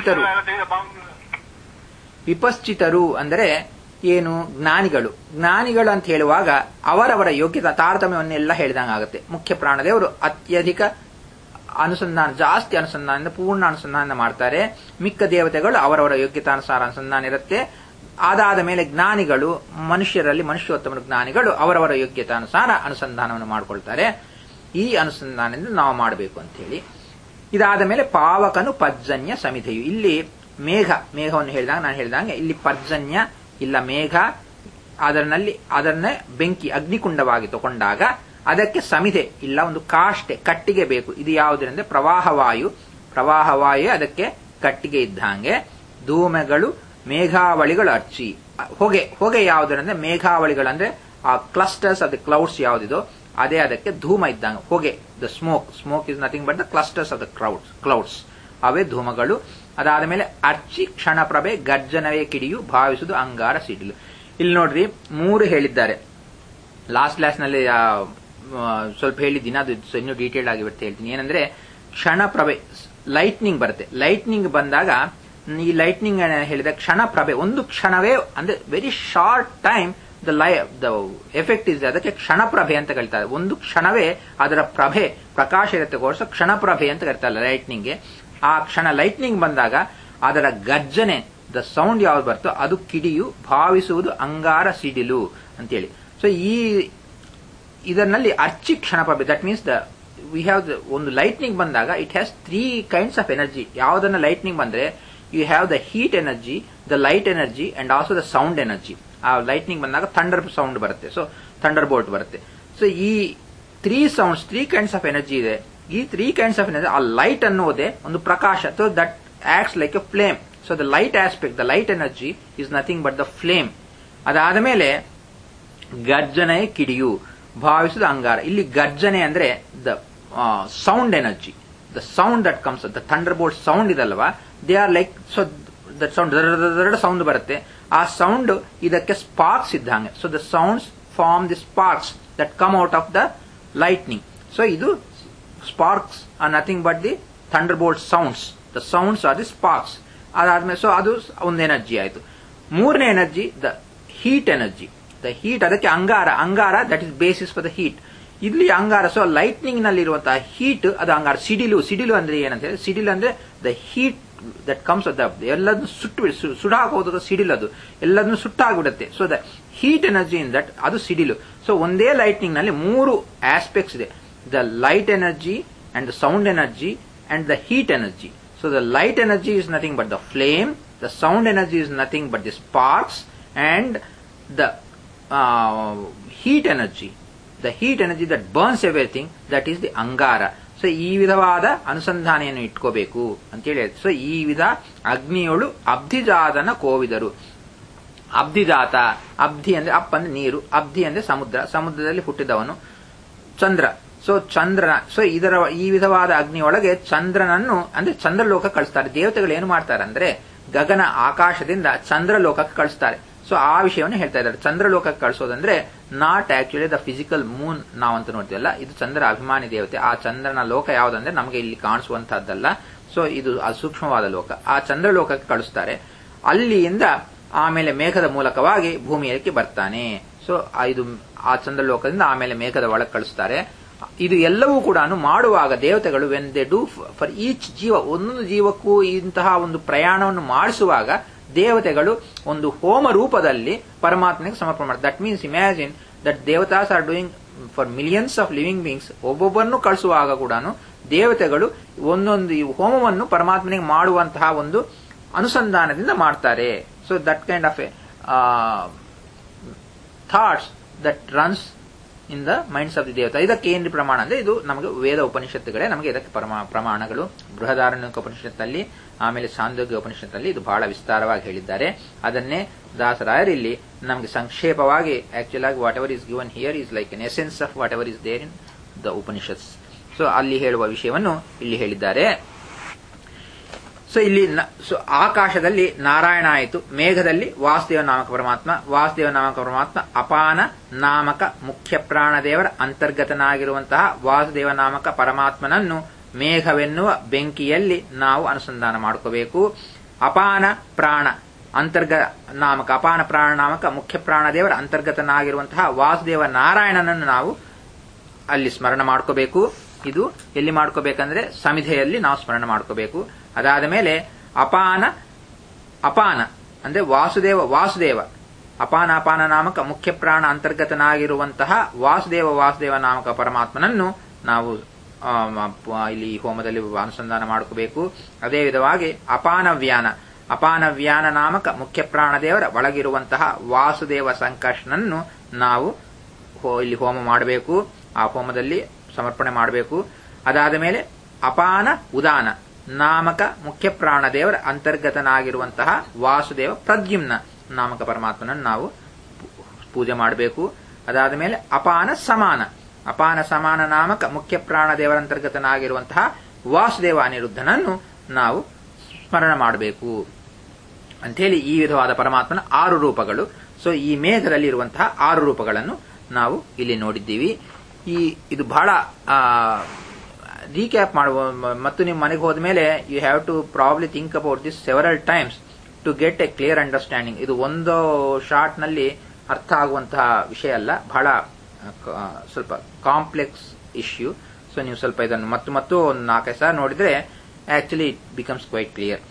ವಿಪಸ್ಥಿತರು ಅಂದರೆ ಏನು? ಜ್ಞಾನಿಗಳು ಅಂತ ಹೇಳುವಾಗ ಅವರವರ ಯೋಗ್ಯತಾ ತಾರತಮ್ಯವನ್ನೆಲ್ಲ ಹೇಳಿದಂಗಾಗುತ್ತೆ. ಮುಖ್ಯ ಪ್ರಾಣದೇವರು ಅತ್ಯಧಿಕ ಅನುಸಂಧಾನ, ಜಾಸ್ತಿ ಅನುಸಂಧಾನದಿಂದ ಪೂರ್ಣ ಅನುಸಂಧಾನ ಮಾಡ್ತಾರೆ. ಮಿಕ್ಕ ದೇವತೆಗಳು ಅವರವರ ಯೋಗ್ಯತಾನುಸಾರ ಅನುಸಂಧಾನ ಇರುತ್ತೆ. ಅದಾದ ಮೇಲೆ ಜ್ಞಾನಿಗಳು, ಮನುಷ್ಯೋತ್ತಮ ಜ್ಞಾನಿಗಳು ಅವರವರ ಯೋಗ್ಯತಾನುಸಾರ ಅನುಸಂಧಾನವನ್ನು ಮಾಡಿಕೊಳ್ತಾರೆ. ಈ ಅನುಸಂಧಾನದಿಂದ ನಾವು ಮಾಡಬೇಕು ಅಂತ ಹೇಳಿ. ಇದಾದ ಮೇಲೆ ಪಾವಕನು ಪರ್ಜನ್ಯ ಸಮಿಧೆಯು. ಇಲ್ಲಿ ಮೇಘವನ್ನು ಹೇಳಿದಾಗ ನಾನು ಹೇಳಿದಂಗೆ ಇಲ್ಲಿ ಪರ್ಜನ್ಯ ಇಲ್ಲ ಮೇಘ, ಅದನ್ನೇ ಬೆಂಕಿ ಅಗ್ನಿಕುಂಡವಾಗಿ ತಗೊಂಡಾಗ ಅದಕ್ಕೆ ಸಮಿಧೆ ಇಲ್ಲ ಒಂದು ಕಾಷ್ಟೆ ಕಟ್ಟಿಗೆ ಬೇಕು. ಇದು ಯಾವುದರಿಂದ? ಪ್ರವಾಹವಾಯು ಅದಕ್ಕೆ ಕಟ್ಟಿಗೆ ಇದ್ದಂಗೆ. ಧೂಮೆಗಳು ಮೇಘಾವಳಿಗಳು ಅರ್ಚಿ. ಹೊಗೆ ಯಾವುದರಿಂದ? ಮೇಘಾವಳಿಗಳು ಅಂದ್ರೆ ಆ ಕ್ಲಸ್ಟರ್ಸ್ ಆಫ್ ದಿ ಕ್ಲೌಡ್ಸ್ ಯಾವುದಿದೋ ಅದೇ ಅದಕ್ಕೆ ಧೂಮ ಇದ್ದಂಗೆ ಹೊಗೆ. The smoke is nothing but the clusters of the clouds, ಅವೇ ಧೂಮಗಳು. ಅದಾದ ಮೇಲೆ ಅರ್ಚಿ ಕ್ಷಣಪ್ರಭೆ ಗರ್ಜನವೇ ಕಿಡಿಯು ಭಾವಿಸುವುದು ಅಂಗಾರ ಸಿಡಿಲು. ಇಲ್ಲಿ ನೋಡ್ರಿ 3 ಹೇಳಿದ್ದಾರೆ. ಲಾಸ್ಟ್ ಕ್ಲಾಸ್ನಲ್ಲಿ ಸ್ವಲ್ಪ ಹೇಳಿದ್ದೀನಿ, ಅದು ಇನ್ನೂ ಡೀಟೇಲ್ ಆಗಿ ಬರ್ತಾ ಹೇಳ್ತೀನಿ. ಏನಂದ್ರೆ ಕ್ಷಣಪ್ರಭೆ, ಲೈಟ್ನಿಂಗ್ ಬರುತ್ತೆ. ಲೈಟ್ನಿಂಗ್ ಬಂದಾಗ ಈ ಲೈಟ್ನಿಂಗ್ ಹೇಳಿದ ಕ್ಷಣಪ್ರಭೆ, ಒಂದು ಕ್ಷಣವೇ ಅಂದ್ರೆ very short time the effect is, ಅದಕ್ಕೆ ಕ್ಷಣಪ್ರಭೆ ಅಂತ ಕರೀತಾರೆ. ಒಂದು ಕ್ಷಣವೇ ಅದರ ಪ್ರಭೆ, ಪ್ರಕಾಶ ಇರುತ್ತೆ, ಕ್ಷಣಪ್ರಭೆ ಅಂತ ಕರೀತಾರೆ ಲೈಟ್ನಿಂಗ್ಗೆ. ಆ ಕ್ಷಣ ಲೈಟ್ನಿಂಗ್ ಬಂದಾಗ ಅದರ ಗರ್ಜನೆ, ದ ಸೌಂಡ್ ಯಾವ್ದು ಬರ್ತೋ ಅದು ಕಿಡಿಯು ಭಾವಿಸುವುದು ಅಂಗಾರ ಸಿಡಿಲು ಅಂತೇಳಿ. ಸೊ ಇದರಲ್ಲಿ ಅರ್ಚಿ ಕ್ಷಣಪ್ರಭೆ, ದಟ್ ಮೀನ್ಸ್ ವಿ ಹ್ಯಾವ್ ಒಂದು ಲೈಟ್ನಿಂಗ್ ಬಂದಾಗ it has 3 kinds of energy. ಯಾವುದನ್ನ ಲೈಟ್ನಿಂಗ್ ಬಂದ್ರೆ you have the heat energy, the light energy and also the sound energy. ಆ ಲೈಟ್ನಿಂಗ್ ಬಂದಾಗ ಥಂಡರ್ ಸೌಂಡ್ ಬರುತ್ತೆ, ಸೊ ಥಂಡರ್ ಬೋಲ್ಟ್ ಬರುತ್ತೆ. ಸೊ ಈ 3 kinds ಆಫ್ ಎನರ್ಜಿ ಇದೆ. ಈ 3 kinds ಆಫ್ ಎನರ್ಜಿ, ಆ ಲೈಟ್ ಅನ್ನೋದೇ ಒಂದು ಪ್ರಕಾಶ, so that acts like a flame. So the light aspect, the light energy is nothing but the flame. ಅದಾದ ಮೇಲೆ ಗರ್ಜನೆ ಕಿಡಿಯು ಭಾವಿಸುವುದು ಅಂಗಾರ. ಇಲ್ಲಿ ಗರ್ಜನೆ ಅಂದ್ರೆ the sound energy, the sound that comes, the thunder bolt sound ಇದಲ್ವಾ, they are like, so that sound sound ಬರುತ್ತೆ. ಆ ಸೌಂಡ್ ಇದಕ್ಕೆ ಸ್ಪಾರ್ಕ್ಸ್ ಇದ್ದಂಗೆ. So the sounds form the sparks that come out of the lightning. So ಇದು sparks are nothing but the thunder bolt sounds. The sounds are the sparks. ಅದಾದ್ಮೇಲೆ ಸೊ ಅದು ಒಂದು ಎನರ್ಜಿ ಆಯ್ತು. 3ನೇ energy the heat energy. The heat, ಅದಕ್ಕೆ ಅಂಗಾರ that is basis for the heat. ಇಲ್ಲಿ ಅಂಗಾರ, ಸೊ ಲೈಟ್ನಿಂಗ್ ನಲ್ಲಿ ಇರುವಂತಹ ಹೀಟ್ ಅದು ಅಂಗಾರ. ಸಿಡಿಲು ಅಂದ್ರೆ ಏನಂತ ಹೇಳಿ, ಸಿಡಿಲು ಅಂದ್ರೆ ದ ಹೀಟ್ ದಟ್ ಕಮ್ಸ್, ಎಲ್ಲದನ್ನು ಸುಡಾಕೋದು ಸಿಡಿಲು, ಅದು ಎಲ್ಲದನ್ನು ಸುಟ್ಟಾಗ್ಬಿಡುತ್ತೆ. So the heat energy in that, ಅದು ಸಿಡಿಲು. ಸೊ ಒಂದೇ ಲೈಟ್ನಿಂಗ್ ನಲ್ಲಿ 3 ಆಸ್ಪೆಕ್ಟ್ಸ್ ಇದೆ, the light energy and the sound energy and the heat energy. So the light energy is nothing but the flame, the sound energy is nothing but the sparks and the heat energy that burns everything, that is the angara. So ಈ ವಿಧವಾದ ಅನುಸಂಧಾನೆಯನ್ನು ಇಟ್ಕೋಬೇಕು ಅಂತೇಳಿ. ಸೊ ಈ ವಿಧ ಅಗ್ನಿಯೊಳು ಅಬ್ಧಿಜಾತನ ಕೋವಿದರು. ಅಬ್ಧಿಜಾತ, ಅಬ್ಧಿ ಅಂದ್ರೆ ಅಪ್ ಅಂದ್ರೆ ನೀರು, ಅಬ್ಧಿ ಅಂದ್ರೆ ಸಮುದ್ರ, ಸಮುದ್ರದಲ್ಲಿ ಹುಟ್ಟಿದವನು ಚಂದ್ರ. ಸೊ ಚಂದ್ರನ, ಸೊ ಈ ವಿಧವಾದ ಅಗ್ನಿಯೊಳಗೆ ಚಂದ್ರನನ್ನು ಅಂದ್ರೆ ಚಂದ್ರಲೋಕ ಕಳಿಸ್ತಾರೆ. ದೇವತೆಗಳು ಏನು ಮಾಡ್ತಾರೆ ಅಂದ್ರೆ ಗಗನ ಆಕಾಶದಿಂದ ಚಂದ್ರಲೋಕಕ್ಕೆ ಕಳಿಸ್ತಾರೆ. ಸೊ ಆ ವಿಷಯವನ್ನು ಹೇಳ್ತಾ ಇದ್ದಾರೆ. ಚಂದ್ರಲೋಕಕ್ಕೆ ಕಳಿಸೋದಂದ್ರೆ not actually the physical moon ನಾವಂತ ನೋಡ್ತೀವಲ್ಲ, ಇದು ಚಂದ್ರ ಅಭಿಮಾನಿ ದೇವತೆ. ಆ ಚಂದ್ರನ ಲೋಕ ಯಾವುದಂದ್ರೆ ನಮಗೆ ಇಲ್ಲಿ ಕಾಣಿಸುವಂತಹದ್ದಲ್ಲ. ಸೊ ಇದು ಸೂಕ್ಷ್ಮವಾದ ಲೋಕ. ಆ ಚಂದ್ರಲೋಕಕ್ಕೆ ಕಳಿಸ್ತಾರೆ. ಅಲ್ಲಿಯಿಂದ ಆಮೇಲೆ ಮೇಘದ ಮೂಲಕವಾಗಿ ಭೂಮಿಯಕ್ಕೆ ಬರ್ತಾನೆ. ಸೊ ಇದು ಆ ಚಂದ್ರಲೋಕದಿಂದ ಆಮೇಲೆ ಮೇಘದ ಒಳಗೆ ಕಳಿಸ್ತಾರೆ. ಇದು ಎಲ್ಲವೂ ಕೂಡ ಮಾಡುವಾಗ ದೇವತೆಗಳು when they do for each jiva, ಒಂದೊಂದು ಜೀವಕ್ಕೂ ಇಂತಹ ಒಂದು ಪ್ರಯಾಣವನ್ನು ಮಾಡಿಸುವಾಗ ದೇವತೆಗಳು ಒಂದು ಹೋಮ ರೂಪದಲ್ಲಿ ಪರಮಾತ್ಮನಿಗೆ ಸಮರ್ಪಣೆ ಮಾಡ್ತಾರೆ. That means imagine that devatas are doing for millions of living beings. ಒಬ್ಬೊಬ್ಬರನ್ನು ಕಳಿಸುವಾಗ ಕೂಡ ದೇವತೆಗಳು ಒಂದೊಂದು ಹೋಮವನ್ನು ಪರಮಾತ್ಮನಿಗೆ ಮಾಡುವಂತಹ ಒಂದು ಅನುಸಂಧಾನದಿಂದ ಮಾಡ್ತಾರೆ. So that kind of a thoughts that runs in the minds of the devata. ಇದಕ್ಕೆ ಏನ್ರಿ ಪ್ರಮಾಣ ಅಂದ್ರೆ ಇದು ನಮಗೆ ವೇದ ಉಪನಿಷತ್ತುಗಳೇ ನಮಗೆ ಇದಕ್ಕೆ ಪ್ರಮಾಣಗಳು. ಬೃಹದಾರಣ್ಯಕ ಉಪನಿಷತ್ತಲ್ಲಿ, ಆಮೇಲೆ ಛಾಂದೋಗ್ಯ ಉಪನಿಷತ್ತಲ್ಲಿ ಇದು ಬಹಳ ವಿಸ್ತಾರವಾಗಿ ಹೇಳಿದ್ದಾರೆ. ಅದನ್ನೇ ದಾಸರಾಯರು ಇಲ್ಲಿ ನಮಗೆ ಸಂಕ್ಷೇಪವಾಗಿ, ಆಕ್ಚುಲ್ ಆಗಿ whatever is given here is like an essence of whatever is there in the Upanishads. So ಅಲ್ಲಿ ಹೇಳುವ ವಿಷಯವನ್ನು ಇಲ್ಲಿ ಹೇಳಿದ್ದಾರೆ. ಸೊ ಇಲ್ಲಿ ಆಕಾಶದಲ್ಲಿ ನಾರಾಯಣ ಆಯಿತು, ಮೇಘದಲ್ಲಿ ವಾಸುದೇವ ನಾಮಕ ಪರಮಾತ್ಮ. ವಾಸುದೇವ ನಾಮಕ ಪರಮಾತ್ಮ ಅಪಾನ ನಾಮಕ ಮುಖ್ಯ ಪ್ರಾಣದೇವರ ಅಂತರ್ಗತನಾಗಿರುವಂತಹ ವಾಸುದೇವ ನಾಮಕ ಪರಮಾತ್ಮನನ್ನು ಮೇಘವೆನ್ನುವ ಬೆಂಕಿಯಲ್ಲಿ ನಾವು ಅನುಸಂಧಾನ ಮಾಡ್ಕೋಬೇಕು. ಅಪಾನ ಪ್ರಾಣ ಅಪಾನ ಪ್ರಾಣ ನಾಮಕ ಮುಖ್ಯ ಪ್ರಾಣದೇವರ ಅಂತರ್ಗತನಾಗಿರುವಂತಹ ವಾಸುದೇವ ನಾರಾಯಣನನ್ನು ನಾವು ಅಲ್ಲಿ ಸ್ಮರಣ ಮಾಡ್ಕೋಬೇಕು. ಇದು ಎಲ್ಲಿ ಮಾಡ್ಕೋಬೇಕಂದ್ರೆ ಸಮಿಧೆಯಲ್ಲಿ ನಾವು ಸ್ಮರಣ ಮಾಡ್ಕೋಬೇಕು. ಅದಾದ ಮೇಲೆ ಅಪಾನ ಅಂದ್ರೆ ವಾಸುದೇವ ಅಪಾನ ನಾಮಕ ಮುಖ್ಯ ಪ್ರಾಣ ಅಂತರ್ಗತನಾಗಿರುವಂತಹ ವಾಸುದೇವ ನಾಮಕ ಪರಮಾತ್ಮನನ್ನು ನಾವು ಇಲ್ಲಿ ಹೋಮದಲ್ಲಿ ಅನುಸಂಧಾನ ಮಾಡ್ಕೋಬೇಕು. ಅದೇ ವಿಧವಾಗಿ ಅಪಾನ ವ್ಯಾನ ನಾಮಕ ಮುಖ್ಯ ಪ್ರಾಣದೇವರ ಒಳಗಿರುವಂತಹ ವಾಸುದೇವ ಸಂಕರ್ಷನನ್ನು ನಾವು ಇಲ್ಲಿ ಹೋಮ ಮಾಡಬೇಕು. ಆ ಹೋಮದಲ್ಲಿ ಸಮರ್ಪಣೆ ಮಾಡಬೇಕು. ಅದಾದ ಮೇಲೆ ಅಪಾನ ಉದಾನ ನಾಮಕ ಮುಖ್ಯ ಪ್ರಾಣದೇವರ ಅಂತರ್ಗತನಾಗಿರುವಂತಹ ವಾಸುದೇವ ಪ್ರದ್ಯುಮ್ನ ನಾಮಕ ಪರಮಾತ್ಮನನ್ನು ನಾವು ಪೂಜೆ ಮಾಡಬೇಕು. ಅದಾದ ಮೇಲೆ ಅಪಾನ ಸಮಾನ ಅಪಾನ ಸಮಾನ ನಾಮಕ ಮುಖ್ಯ ಪ್ರಾಣ ದೇವರಂತರ್ಗತನಾಗಿರುವಂತಹ ವಾಸುದೇವ ಅನಿರುದ್ಧನನ್ನು ನಾವು ಸ್ಮರಣ ಮಾಡಬೇಕು ಅಂಥೇಳಿ ಈ ವಿಧವಾದ ಪರಮಾತ್ಮನ 6 ರೂಪಗಳು. ಸೊ ಈ ಮೇಘದಲ್ಲಿ ಇರುವಂತಹ 6 ರೂಪಗಳನ್ನು ನಾವು ಇಲ್ಲಿ ನೋಡಿದ್ದೀವಿ. ಇದು ಬಹಳ ರೀಕ್ಯಾಪ್ ಮಾಡುವ ಮತ್ತು ನಿಮ್ಮ ಮನೆಗೆ ಹೋದ ಮೇಲೆ you have to probably think about this several times to get a clear understanding. ಇದು ಒಂದು ಶಾರ್ಟ್ ನಲ್ಲಿ ಅರ್ಥ ಆಗುವಂತಹ ವಿಷಯ ಅಲ್ಲ, ಬಹಳ ಸ್ವಲ್ಪ ಕಾಂಪ್ಲೆಕ್ಸ್ ಇಶ್ಯೂ. ಸೊ ನೀವು ಸ್ವಲ್ಪ ಇದನ್ನು ಮತ್ತು ಒಂದು 4-5 ಸಾರಿ ನೋಡಿದ್ರೆ actually it becomes quite clear.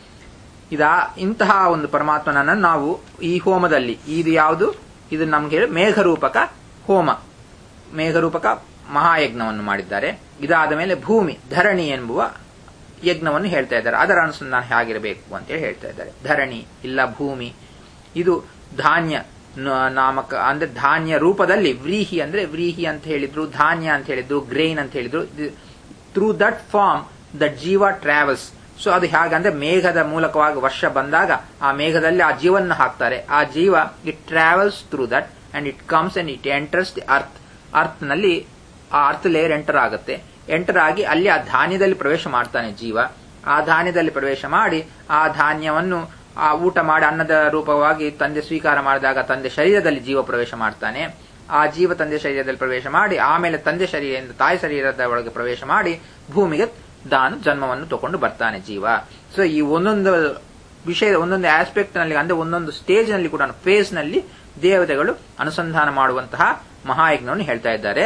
ಇಂತಹ ಒಂದು ಪರಮಾತ್ಮನನ್ನು ನಾವು ಈ ಹೋಮದಲ್ಲಿ, ಇದು ಯಾವುದು, ಇದು ನಮ್ಗೆ ಮೇಘರೂಪಕ ಹೋಮ, ಮೇಘರೂಪಕ ಮಹಾಯಜ್ಞವನ್ನು ಮಾಡಿದ್ದಾರೆ. ಇದಾದ ಮೇಲೆ ಭೂಮಿ ಧರಣಿ ಎಂಬುವ ಯಜ್ಞವನ್ನು ಹೇಳ್ತಾ ಇದ್ದಾರೆ. ಅದರ ಅನುಸಂಧಾನ ಹೇಗಿರಬೇಕು ಅಂತೇಳಿ ಹೇಳ್ತಾ ಇದ್ದಾರೆ. ಧರಣಿ ಇಲ್ಲ ಭೂಮಿ, ಇದು ಧಾನ್ಯ ನಾಮಕ ಅಂದ್ರೆ ಧಾನ್ಯ ರೂಪದಲ್ಲಿ ವ್ರೀಹಿ ಅಂದ್ರೆ ವ್ರೀಹಿ ಅಂತ ಹೇಳಿದ್ರು, ಧಾನ್ಯ ಅಂತ ಹೇಳಿದ್ರು, ಗ್ರೈನ್ ಅಂತ ಹೇಳಿದ್ರು. Through that form that jiva travels. So ಅದು ಹೇಗಂದ್ರೆ ಮೇಘದ ಮೂಲಕವಾಗಿ ವರ್ಷ ಬಂದಾಗ ಆ ಮೇಘದಲ್ಲಿ ಆ ಜೀವನ್ನ ಹಾಕ್ತಾರೆ. ಆ ಜೀವ it travels through that and it comes and it enters the earth. Earth ನಲ್ಲಿ ಆ ಅರ್ತ್ ಲೇಯರ್ ಎಂಟರ್ ಆಗುತ್ತೆ. ಎಂಟರ್ ಆಗಿ ಅಲ್ಲಿ ಆ ಧಾನ್ಯದಲ್ಲಿ ಪ್ರವೇಶ ಮಾಡ್ತಾನೆ ಜೀವ. ಆ ಧಾನ್ಯದಲ್ಲಿ ಪ್ರವೇಶ ಮಾಡಿ ಆ ಧಾನ್ಯವನ್ನು ಆ ಊಟ ಮಾಡಿ ಅನ್ನದ ರೂಪವಾಗಿ ತಂದೆ ಸ್ವೀಕಾರ ಮಾಡಿದಾಗ ತಂದೆ ಶರೀರದಲ್ಲಿ ಜೀವ ಪ್ರವೇಶ ಮಾಡ್ತಾನೆ. ಆ ಜೀವ ತಂದೆ ಶರೀರದಲ್ಲಿ ಪ್ರವೇಶ ಮಾಡಿ ಆಮೇಲೆ ತಂದೆ ಶರೀರದಿಂದ ತಾಯಿ ಶರೀರದ ಒಳಗೆ ಪ್ರವೇಶ ಮಾಡಿ ಭೂಮಿಗೆ ಜನ್ಮವನ್ನು ತಗೊಂಡು ಬರ್ತಾನೆ ಜೀವ. ಸೊ ಈ ಒಂದೊಂದು ವಿಷಯ ಒಂದೊಂದು ಆಸ್ಪೆಕ್ಟ್ ನಲ್ಲಿ ಅಂದ್ರೆ ಒಂದೊಂದು ಸ್ಟೇಜ್ ನಲ್ಲಿ ಕೂಡ ಫೇಸ್ ನಲ್ಲಿ ದೇವತೆಗಳು ಅನುಸಂಧಾನ ಮಾಡುವಂತಹ ಮಹಾಯಜ್ಞವನ್ನು ಹೇಳ್ತಾ ಇದ್ದಾರೆ.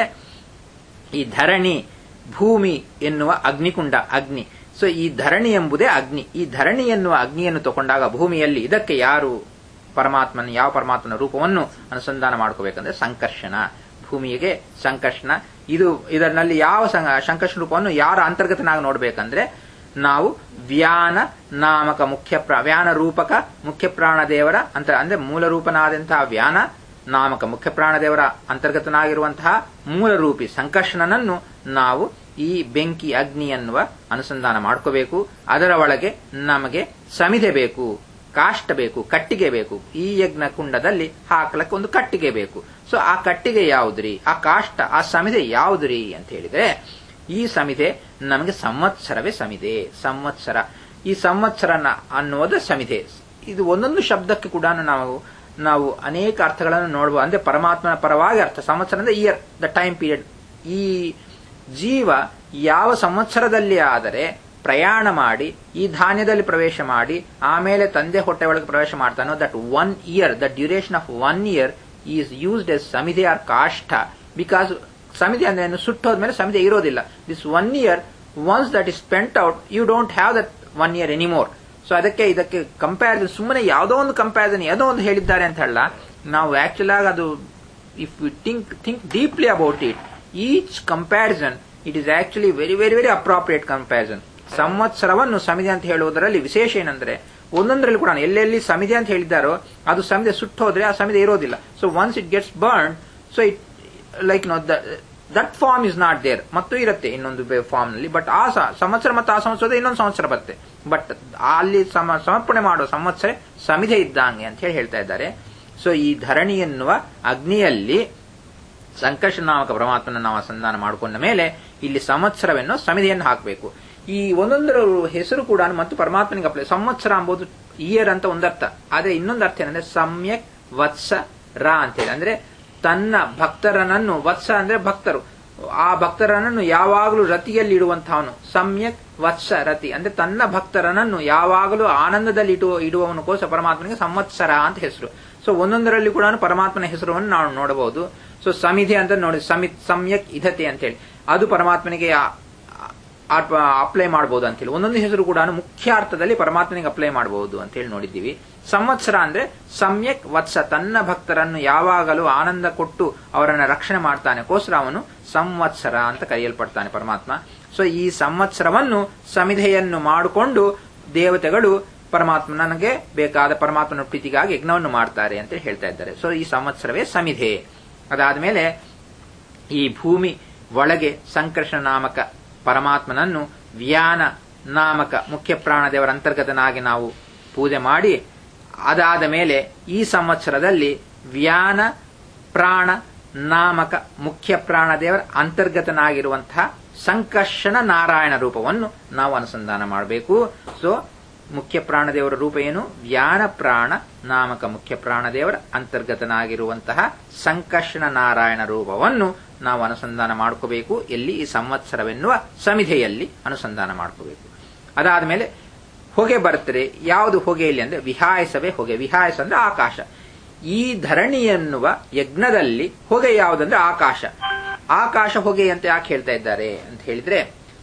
ಈ ಧರಣಿ ಭೂಮಿ ಎನ್ನುವ ಅಗ್ನಿಕುಂಡ ಅಗ್ನಿ. ಸೊ ಈ ಧರಣಿ ಎಂಬುದೇ ಅಗ್ನಿ. ಈ ಧರಣಿ ಎನ್ನುವ ಅಗ್ನಿಯನ್ನು ತಗೊಂಡಾಗ ಭೂಮಿಯಲ್ಲಿ ಇದಕ್ಕೆ ಯಾವ ಪರಮಾತ್ಮನ ರೂಪವನ್ನು ಅನುಸಂಧಾನ ಮಾಡ್ಕೋಬೇಕಂದ್ರೆ ಸಂಕರ್ಷಣ. ಭೂಮಿಗೆ ಸಂಕರ್ಷಣ. ಇದರಲ್ಲಿ ಯಾವ ಸಂಕರ್ಷಣ ರೂಪವನ್ನು ಯಾರ ಅಂತರ್ಗತನಾಗಿ ನೋಡ್ಬೇಕಂದ್ರೆ ನಾವು ವ್ಯಾನ ನಾಮಕ ವ್ಯಾನ ರೂಪಕ ಮುಖ್ಯ ಪ್ರಾಣ ದೇವರ ಅಂದ್ರೆ ಮೂಲ ರೂಪನಾದಂತಹ ವ್ಯಾನ ನಾಮಕ ಮುಖ್ಯ ಪ್ರಾಣ ದೇವರ ಅಂತರ್ಗತನಾಗಿರುವಂತಹ ಮೂಲ ರೂಪಿ ಸಂಕರ್ಷಣನನ್ನು ನಾವು ಈ ಬೆಂಕಿ ಅಗ್ನಿ ಎನ್ನುವ ಅನುಸಂಧಾನ ಮಾಡ್ಕೋಬೇಕು. ಅದರ ಒಳಗೆ ನಮಗೆ ಸಮಿಧೆ ಬೇಕು, ಕಾಷ್ಟ ಬೇಕು, ಕಟ್ಟಿಗೆ ಬೇಕು. ಈ ಯಜ್ಞ ಕುಂಡದಲ್ಲಿ ಹಾಕ್ಲಕ್ಕೆ ಒಂದು ಕಟ್ಟಿಗೆ ಬೇಕು. ಸೊ ಆ ಕಟ್ಟಿಗೆ ಯಾವುದ್ರಿ, ಆ ಕಾಷ್ಟ, ಆ ಸಮಿಧೆ ಯಾವುದ್ರಿ ಅಂತ ಹೇಳಿದ್ರೆ ಈ ಸಮಿಧೆ ನಮಗೆ ಸಂವತ್ಸರವೇ ಸಮಿಧೆ. ಸಂವತ್ಸರ, ಈ ಸಂವತ್ಸರನ ಅನ್ನೋದು ಸಮಿಧೆ. ಇದು ಒಂದೊಂದು ಶಬ್ದಕ್ಕೆ ಕೂಡ ನಾವು ಅನೇಕ ಅರ್ಥಗಳನ್ನು ನೋಡಬಹುದು. ಅಂದ್ರೆ ಪರಮಾತ್ಮನ ಪರವಾಗಿ ಅರ್ಥ. ಸಂವತ್ಸರ ಅಂದ್ರೆ ಇಯರ್, ದ ಟೈಮ್ ಪೀರಿಯಡ್. ಈ ಜೀವ ಯಾವ ಸಂವತ್ಸರದಲ್ಲಿ ಆದರೆ ಪ್ರಯಾಣ ಮಾಡಿ ಈ ಧಾನ್ಯದಲ್ಲಿ ಪ್ರವೇಶ ಮಾಡಿ ಆಮೇಲೆ ತಂದೆ ಹೊಟ್ಟೆ ಒಳಗೆ ಪ್ರವೇಶ ಮಾಡ್ತಾನೋ that 1 year, the duration of 1 year is used as samidhe or kashta. Because ಸಮಿಧೆ ಅಂದ್ರೆ ಸುಟ್ಟೋದ್ಮೇಲೆ ಸಮಿಧೆ ಇರೋದಿಲ್ಲ. This 1 year once that is spent out you don't have that 1 year anymore. So ಇದಕ್ಕೆ ಕಂಪ್ಯಾರಿಸನ್, ಸುಮ್ಮನೆ ಯಾವುದೋ ಒಂದು ಕಂಪ್ಯಾರಿಸನ್ ಯಾವುದೋ ಒಂದು ಹೇಳಿದ್ದಾರೆ ಅಂತ ಹೇಳ. ನಾವು ಆಕ್ಚುಲ್ ಆಗಿ ಅದು if you think deeply about it, each comparison it is actually very very very appropriate comparison. ಸಂವತ್ಸರವನ್ನು ಸಮಿಧೆ ಅಂತ ಹೇಳುವುದರಲ್ಲಿ ವಿಶೇಷ ಏನಂದ್ರೆ ಒಂದೊಂದರಲ್ಲಿ ಕೂಡ ಎಲ್ಲೆಲ್ಲಿ ಸಮಿಧೆ ಅಂತ ಹೇಳಿದ್ದಾರೋ ಅದು ಸಮಿಧೆ ಸುಟ್ಟೋದ್ರೆ ಆ ಸಮಿಧೆ ಇರೋದಿಲ್ಲ. So once it gets burn, so it like that form is not there. ಮತ್ತು ಇರುತ್ತೆ ಇನ್ನೊಂದು ಫಾರ್ಮ್ ನಲ್ಲಿ. ಬಟ್ ಆ ಸಂವತ್ಸರ ಮತ್ತು ಆ ಸಂವತ್ಸರದ ಇನ್ನೊಂದು ಸಂವತ್ಸರ ಬರುತ್ತೆ. ಬಟ್ ಅಲ್ಲಿ ಸಮರ್ಪಣೆ ಮಾಡುವ ಸಂವತ್ಸರ ಸಮಿಧೆ ಇದ್ದಂಗೆ ಅಂತ ಹೇಳ್ತಾ ಇದ್ದಾರೆ. ಸೊ ಈ ಧರಣಿ ಎನ್ನುವ ಅಗ್ನಿಯಲ್ಲಿ ಸಂಕರ್ಷಣ ನಾಮಕ ಪರಮಾತ್ಮನ ನಾವು ಸಂಧಾನ ಮಾಡಿಕೊಂಡ ಮೇಲೆ ಇಲ್ಲಿ ಸಂವತ್ಸರವೆನ್ನೋ ಸಮಿಧೆಯನ್ನು ಹಾಕಬೇಕು. ಈ ಒಂದೊಂದರ ಹೆಸರು ಕೂಡ ಮತ್ತು ಪರಮಾತ್ಮನಿಗೆ ಅಪ್ಲೈ. ಸಂವತ್ಸರ ಎಂಬುದು ಇಯರ್ ಅಂತ ಒಂದರ್ಥ. ಆದ್ರೆ ಇನ್ನೊಂದು ಅರ್ಥ ಏನಂದ್ರೆ ಸಮ್ಯಕ್ ವತ್ಸ ರ ಅಂತೇಳಿ. ಅಂದ್ರೆ ತನ್ನ ಭಕ್ತರನನ್ನು, ವತ್ಸ ಅಂದ್ರೆ ಭಕ್ತರು, ಆ ಭಕ್ತರನನ್ನು ಯಾವಾಗಲೂ ರತಿಯಲ್ಲಿ ಇಡುವಂತಹವನು. ಸಮ್ಯಕ್ ವತ್ಸ ರತಿ ಅಂದ್ರೆ ತನ್ನ ಭಕ್ತರನನ್ನು ಯಾವಾಗಲೂ ಆನಂದದಲ್ಲಿ ಇಡುವವನಕ್ಕೋಸ್ಕರ ಪರಮಾತ್ಮನಿಗೆ ಸಂವತ್ಸರ ಅಂತ ಹೆಸರು. ಸೊ ಒಂದೊಂದರಲ್ಲಿ ಕೂಡ ಪರಮಾತ್ಮನ ಹೆಸರನ್ನು ನಾವು ನೋಡಬಹುದು. ಸೊ ಸಮಿಧೆ ಅಂತ ನೋಡಿ, ಸಮ್ಯಕ್ ಇದತೆ ಅಂತ ಹೇಳಿ ಅದು ಪರಮಾತ್ಮನಿಗೆ ಅಪ್ಲೈ ಮಾಡಬಹುದು ಅಂತ ಹೇಳಿ. ಒಂದೊಂದು ಹೆಸರು ಕೂಡ ಮುಖ್ಯ ಅರ್ಥದಲ್ಲಿ ಪರಮಾತ್ಮನಿಗೆ ಅಪ್ಲೈ ಮಾಡಬಹುದು ಅಂತ ಹೇಳಿ ನೋಡಿದ್ದೀವಿ. ಸಂವತ್ಸರ ಅಂದ್ರೆ ಸಮ್ಯಕ್ ವತ್ಸ, ತನ್ನ ಭಕ್ತರನ್ನು ಯಾವಾಗಲೂ ಆನಂದ ಕೊಟ್ಟು ಅವರನ್ನ ರಕ್ಷಣೆ ಮಾಡ್ತಾನೆಗೋಸ್ಕರ ಅವನು ಸಂವತ್ಸರ ಅಂತ ಕರೆಯಲ್ಪಡ್ತಾನೆ ಪರಮಾತ್ಮ. ಸೊ ಈ ಸಂವತ್ಸರವನ್ನು ಸಮಿಧೆಯನ್ನು ಮಾಡಿಕೊಂಡು ದೇವತೆಗಳು ನನಗೆ ಬೇಕಾದ ಪರಮಾತ್ಮನ ಪ್ರೀತಿಗಾಗಿ ಯಜ್ಞವನ್ನು ಮಾಡ್ತಾರೆ ಅಂತ ಹೇಳ್ತಾ ಇದ್ದಾರೆ. ಸೊ ಈ ಸಂವತ್ಸರವೇ ಸಮಿಧೆ. ಅದಾದ್ಮೇಲೆ ಈ ಭೂಮಿ ಒಳಗೆ ಸಂಕರ್ಷಣ ನಾಮಕ ಪರಮಾತ್ಮನನ್ನು ವ್ಯಾನ ನಾಮಕ ಮುಖ್ಯ ಪ್ರಾಣದೇವರ ಅಂತರ್ಗತನಾಗಿ ನಾವು ಪೂಜೆ ಮಾಡಿ, ಅದಾದ ಮೇಲೆ ಈ ಸಂವತ್ಸರದಲ್ಲಿ ವ್ಯಾನ ಪ್ರಾಣ ನಾಮಕ ಮುಖ್ಯ ಪ್ರಾಣದೇವರ ಅಂತರ್ಗತನಾಗಿರುವಂತಹ ಸಂಕರ್ಷಣ ನಾರಾಯಣ ರೂಪವನ್ನು ನಾವು ಅನುಸಂಧಾನ ಮಾಡಬೇಕು. ಸೊ ಮುಖ್ಯ ಪ್ರಾಣದೇವರ ರೂಪ ಏನು? ವ್ಯಾನ ಪ್ರಾಣ ನಾಮಕ ಮುಖ್ಯ ಪ್ರಾಣದೇವರ ಅಂತರ್ಗತನಾಗಿರುವಂತಹ ಸಂಕರ್ಷಣ ನಾರಾಯಣ ರೂಪವನ್ನು ನಾವು ಅನುಸಂಧಾನ ಮಾಡ್ಕೋಬೇಕು. ಎಲ್ಲಿ? ಈ ಸಂವತ್ಸರವೆನ್ನುವ ಸಮಿಧೆಯಲ್ಲಿ ಅನುಸಂಧಾನ ಮಾಡ್ಕೋಬೇಕು. ಅದಾದ ಮೇಲೆ ಹೊಗೆ ಬರ್ತದೆ. ಯಾವುದು ಹೊಗೆಯಲ್ಲಿ ಅಂದ್ರೆ ವಿಹಾಯಸವೇ ಹೊಗೆ. ವಿಹಾಯಸ ಅಂದ್ರೆ ಆಕಾಶ. ಈ ಧರಣಿ ಎನ್ನುವ ಯಜ್ಞದಲ್ಲಿ ಹೊಗೆ ಯಾವುದಂದ್ರೆ ಆಕಾಶ. ಆಕಾಶ ಹೊಗೆ ಅಂತ ಯಾಕೆ ಹೇಳ್ತಾ ಇದ್ದಾರೆ ಅಂತ ಹೇಳಿದ್ರೆ,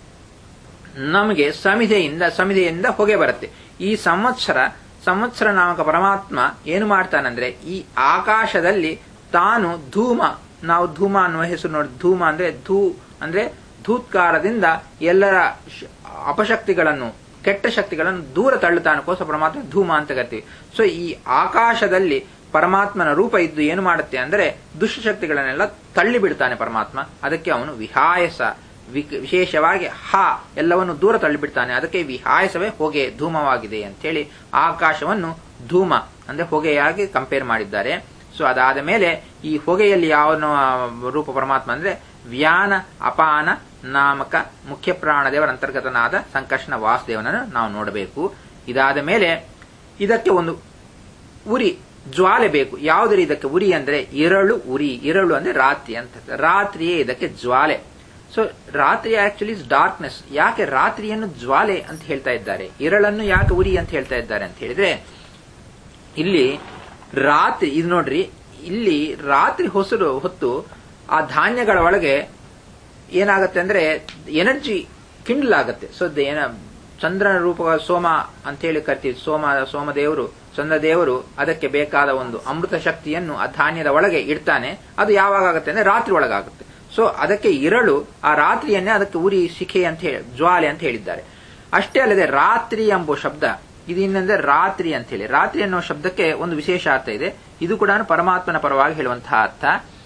ನಮಗೆ ಸಮಿಧೆಯಿಂದ ಹೊಗೆ ಬರುತ್ತೆ. ಈ ಸಂವತ್ಸರ ನಾಮಕ ಪರಮಾತ್ಮ ಏನು ಮಾಡ್ತಾನಂದ್ರೆ, ಈ ಆಕಾಶದಲ್ಲಿ ತಾನು ಧೂಮ, ನಾವು ಧೂಮ ಅನ್ನುವ ಹೆಸರು ನೋಡಿ, ಧೂಮ ಅಂದ್ರೆ ಧೂತ್ಕಾರದಿಂದ ಎಲ್ಲರ ಅಪಶಕ್ತಿಗಳನ್ನು, ಕೆಟ್ಟ ಶಕ್ತಿಗಳನ್ನು ದೂರ ತಳ್ಳುತ್ತಾನಕ್ಕೋಸ್ಕರ ಪರಮಾತ್ಮ ಧೂಮ ಅಂತ ಕರಿತೀವಿ. ಸೊ ಈ ಆಕಾಶದಲ್ಲಿ ಪರಮಾತ್ಮನ ರೂಪ ಇದ್ದು ಏನು ಮಾಡುತ್ತೆ ಅಂದ್ರೆ ದುಷ್ಟಶಕ್ತಿಗಳನ್ನೆಲ್ಲ ತಳ್ಳಿ ಬಿಡ್ತಾನೆ ಪರಮಾತ್ಮ. ಅದಕ್ಕೆ ಅವನು ವಿಹಾಯಸ, ವಿಶೇಷವಾಗಿ ಎಲ್ಲವನ್ನು ದೂರ ತಳ್ಳಿಬಿಡ್ತಾನೆ. ಅದಕ್ಕೆ ವಿಹಾಯಸವೇ ಹೊಗೆ, ಧೂಮವಾಗಿದೆ ಅಂತ ಹೇಳಿ ಆಕಾಶವನ್ನು ಧೂಮ ಅಂದ್ರೆ ಹೊಗೆಯಾಗಿ ಕಂಪೇರ್ ಮಾಡಿದ್ದಾರೆ. ಸೊ ಅದಾದ ಮೇಲೆ ಈ ಹೊಗೆಯಲ್ಲಿ ಯಾವ ರೂಪ ಪರಮಾತ್ಮ ಅಂದ್ರೆ ವ್ಯಾನ ಅಪಾನ ನಾಮಕ ಮುಖ್ಯ ಪ್ರಾಣದೇವರ ಅಂತರ್ಗತನಾದ ಸಂಕರ್ಷಣ ವಾಸುದೇವನನ್ನು ನಾವು ನೋಡಬೇಕು. ಇದಾದ ಮೇಲೆ ಇದಕ್ಕೆ ಒಂದು ಉರಿ, ಜ್ವಾಲೆ ಬೇಕು. ಯಾವುದರಿ ಇದಕ್ಕೆ ಉರಿ ಅಂದ್ರೆ ಇರಳು ಉರಿ. ಇರಳು ಅಂದ್ರೆ ರಾತ್ರಿ ಅಂತ, ರಾತ್ರಿಯೇ ಇದಕ್ಕೆ ಜ್ವಾಲೆ. So ratri actually is darkness. ಯಾಕೆ ರಾತ್ರಿಯನ್ನು ಜ್ವಾಲೆ ಅಂತ ಹೇಳ್ತಾ ಇದ್ದಾರೆ, ಇರಳನ್ನು ಯಾಕೆ ಉರಿ ಅಂತ ಹೇಳ್ತಾ ಇದ್ದಾರೆ ಅಂತ ಹೇಳಿದ್ರೆ, ಇಲ್ಲಿ ರಾತ್ರಿ ಇದು ನೋಡ್ರಿ, ಇಲ್ಲಿ ರಾತ್ರಿ ಹೊತ್ತು ಆ ಧಾನ್ಯಗಳ ಒಳಗೆ ಏನಾಗತ್ತೆ ಅಂದ್ರೆ ಎನರ್ಜಿ ಕಿಂಡಲ್ ಆಗತ್ತೆ. ಸೊ ಚಂದ್ರನ ರೂಪ ಸೋಮ ಅಂತ ಹೇಳಿ ಕರಿತೀವಿ. ಸೋಮದೇವರು, ಚಂದ್ರದೇವರು ಅದಕ್ಕೆ ಬೇಕಾದ ಒಂದು ಅಮೃತ ಶಕ್ತಿಯನ್ನು ಆ ಧಾನ್ಯದ ಒಳಗೆ ಇಡ್ತಾನೆ. ಅದು ಯಾವಾಗ ಆಗುತ್ತೆ ಅಂದ್ರೆ ರಾತ್ರಿ ಒಳಗಾಗುತ್ತೆ. ಸೊ ಅದಕ್ಕೆ ಇರಳು, ಆ ರಾತ್ರಿಯನ್ನೇ ಅದಕ್ಕೆ ಉರಿ, ಶಿಖೆ ಅಂತ ಹೇಳಿ, ಜ್ವಾಲೆ ಅಂತ ಹೇಳಿದ್ದಾರೆ. ಅಷ್ಟೇ ಅಲ್ಲದೆ ರಾತ್ರಿ ಎಂಬ ಶಬ್ದ ಇದು ಇನ್ನಂದ್ರೆ ರಾತ್ರಿ ಅಂತ ಹೇಳಿ, ರಾತ್ರಿ ಅನ್ನೋ ಶಬ್ದಕ್ಕೆ ಒಂದು ವಿಶೇಷ ಅರ್ಥ ಇದೆ. ಇದು ಕೂಡ ಪರಮಾತ್ಮನ ಪರವಾಗಿ ಹೇಳುವಂತಹ ಅರ್ಥ.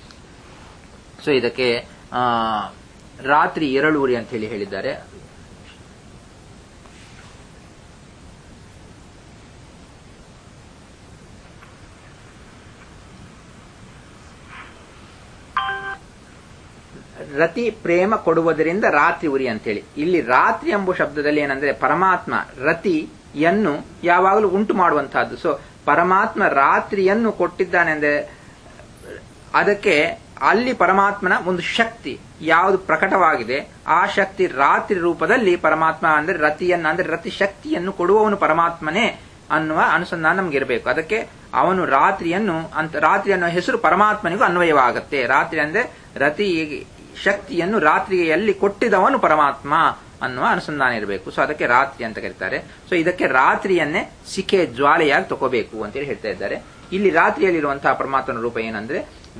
ಸೊ ಇದಕ್ಕೆ ರಾತ್ರಿ ಇರಳು ಉರಿ ಅಂತ ಹೇಳಿ ಹೇಳಿದ್ದಾರೆ. ರತಿ ಪ್ರೇಮ ಕೊಡುವುದರಿಂದ ರಾತ್ರಿ ಉರಿ ಅಂತೇಳಿ. ಇಲ್ಲಿ ರಾತ್ರಿ ಎಂಬ ಶಬ್ದದಲ್ಲಿ ಏನಂದ್ರೆ ಪರಮಾತ್ಮ ರತಿಯನ್ನು ಯಾವಾಗಲೂ ಉಂಟು ಮಾಡುವಂತಹದ್ದು. ಸೊ ಪರಮಾತ್ಮ ರಾತ್ರಿಯನ್ನು ಕೊಟ್ಟಿದ್ದಾನೆ ಅಂದ್ರೆ ಅದಕ್ಕೆ ಅಲ್ಲಿ ಪರಮಾತ್ಮನ ಒಂದು ಶಕ್ತಿ ಯಾವುದು ಪ್ರಕಟವಾಗಿದೆ, ಆ ಶಕ್ತಿ ರಾತ್ರಿ ರೂಪದಲ್ಲಿ ಪರಮಾತ್ಮ ಅಂದ್ರೆ ರತಿಯನ್ನ ಅಂದ್ರೆ ರತಿ ಶಕ್ತಿಯನ್ನು ಕೊಡುವವನು ಪರಮಾತ್ಮನೇ ಅನ್ನುವ ಅನುಸಂಧಾನ ನಮ್ಗಿರಬೇಕು. ಅದಕ್ಕೆ ಅವನು ರಾತ್ರಿ ಅನ್ನೋ ಹೆಸರು ಪರಮಾತ್ಮನಿಗೂ ಅನ್ವಯವಾಗುತ್ತೆ. ರಾತ್ರಿ ಅಂದ್ರೆ ರತಿ ಶಕ್ತಿಯನ್ನು ರಾತ್ರಿಯಲ್ಲಿ ಕೊಟ್ಟಿದವನು ಪರಮಾತ್ಮ ಅನ್ನುವ ಅನುಸಂಧಾನ ಇರಬೇಕು. ಸೊ ಅದಕ್ಕೆ ರಾತ್ರಿ ಅಂತ ಕರೀತಾರೆ. ಸೊ ಇದಕ್ಕೆ ರಾತ್ರಿಯನ್ನೇ ಶಿಖೆ, ಜ್ವಾಲೆಯಾಗಿ ತಗೋಬೇಕು ಅಂತೇಳಿ ಹೇಳ್ತಾ ಇದ್ದಾರೆ. ಇಲ್ಲಿ ರಾತ್ರಿಯಲ್ಲಿರುವಂತಹ ಪರಮಾತ್ಮನ ರೂಪ ಏನಂದ್ರೆ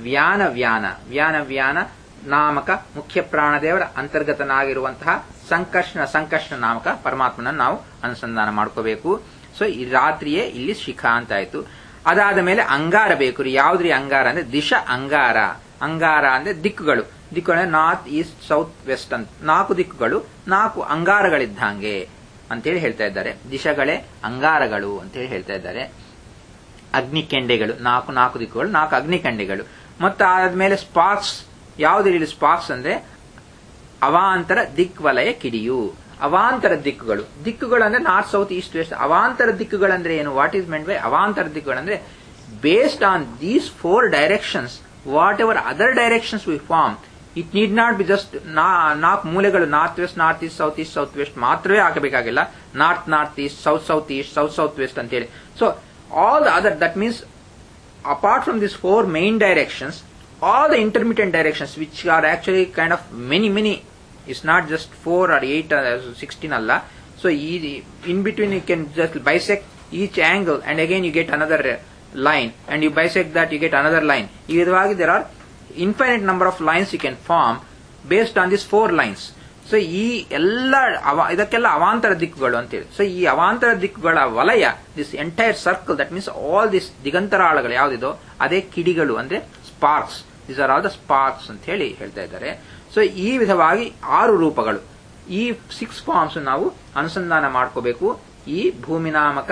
ವ್ಯಾನ ನಾಮಕ ಮುಖ್ಯ ಪ್ರಾಣದೇವರ ಅಂತರ್ಗತನಾಗಿರುವಂತಹ ಸಂಕರ್ಷಣ ನಾಮಕ ಪರಮಾತ್ಮನ ನಾವು ಅನುಸಂಧಾನ ಮಾಡ್ಕೋಬೇಕು. ಸೊ ಈ ರಾತ್ರಿಯೇ ಇಲ್ಲಿ ಶಿಖಾ ಅಂತ ಆಯ್ತು. ಅದಾದ ಮೇಲೆ ಅಂಗಾರ ಬೇಕು. ಯಾವ್ದ್ರಿ ಅಂಗಾರ ಅಂದ್ರೆ ದಿಶ ಅಂಗಾರ. ಅಂಗಾರ ಅಂದ್ರೆ ದಿಕ್ಕುಗಳು. ನಾರ್ತ್, ಈಸ್ಟ್, ಸೌತ್, ವೆಸ್ಟ್ ಅಂತ 4 ದಿಕ್ಕುಗಳು, 4 ಅಂಗಾರಗಳಿದ್ದಂಗೆ ಅಂತೇಳಿ ಹೇಳ್ತಾ ಇದ್ದಾರೆ. ದಿಶಗಳೇ ಅಂಗಾರಗಳು ಅಂತೇಳಿ ಹೇಳ್ತಾ ಇದ್ದಾರೆ. ಅಗ್ನಿಕೆಂಡೆಗಳು, 4 ದಿಕ್ಕುಗಳು, 4 ಅಗ್ನಿಕೆಂಡೆಗಳು. ಮತ್ತು ಆದ್ಮೇಲೆ ಸ್ಪಾರ್ಕ್ಸ್. ಯಾವುದ್ರಲ್ಲಿ ಸ್ಪಾರ್ಕ್ಸ್ ಅಂದ್ರೆ ಅವಾಂತರ ದಿಕ್ವಲಯ ಕಿಡಿಯು. ಅವಾಂತರ ದಿಕ್ಕುಗಳು ಅಂದ್ರೆ ನಾರ್ತ್, ಸೌತ್, ಈಸ್ಟ್, ವೆಸ್ಟ್. ಅವಾಂತರ ದಿಕ್ಕುಗಳಂದ್ರೆ ಏನು? ವಾಟ್ ಈಸ್ ಮೆಂಟ್ ಬೈ ಅವಾಂತರ ದಿಕ್ಕುಗಳಂದ್ರೆ based on these 4 directions, whatever other directions we form, it need not be just 4 ಮೂಲೆಗಳು, north west, north east, south west ಮಾತ್ರವೇ ಹಾಕಬೇಕಾಗಿಲ್ಲ. North east, south east, south west ಅಂತೇಳಿ. So all the other, that means apart from these 4 main directions, all the intermittent directions which are actually kind of many, it's not just 4 or 8 or 16 alla. So in between you can just bisect each angle and again you get another line, and you bisect that, you get another line. Idavagi there are infinite number of lines you can form based on these 4 lines. So ಈ ಎಲ್ಲ ಇದಕ್ಕೆಲ್ಲ ಅವಾಂತರ ದಿಕ್ಕುಗಳು ಅಂತೇಳಿ. ಸೊ ಈ ಅವಾಂತರ ದಿಕ್ಕುಗಳ ವಲಯ, this entire circle, that means all this ದಿಗಂತರಾಳಗಳು ಯಾವುದಿದೋ ಅದೇ ಕಿಡಿಗಳು ಅಂದ್ರೆ sparks. This are all the sparks ಅಂತ ಹೇಳಿ ಹೇಳ್ತಾ ಇದ್ದಾರೆ. ಸೊ ಈ ವಿಧವಾಗಿ 6 ರೂಪಗಳು, ಈ 6 ಫಾರ್ಮ್ಸ್ ನಾವು ಅನುಸಂಧಾನ ಮಾಡ್ಕೋಬೇಕು. ಈ ಭೂಮಿನಾಮಕ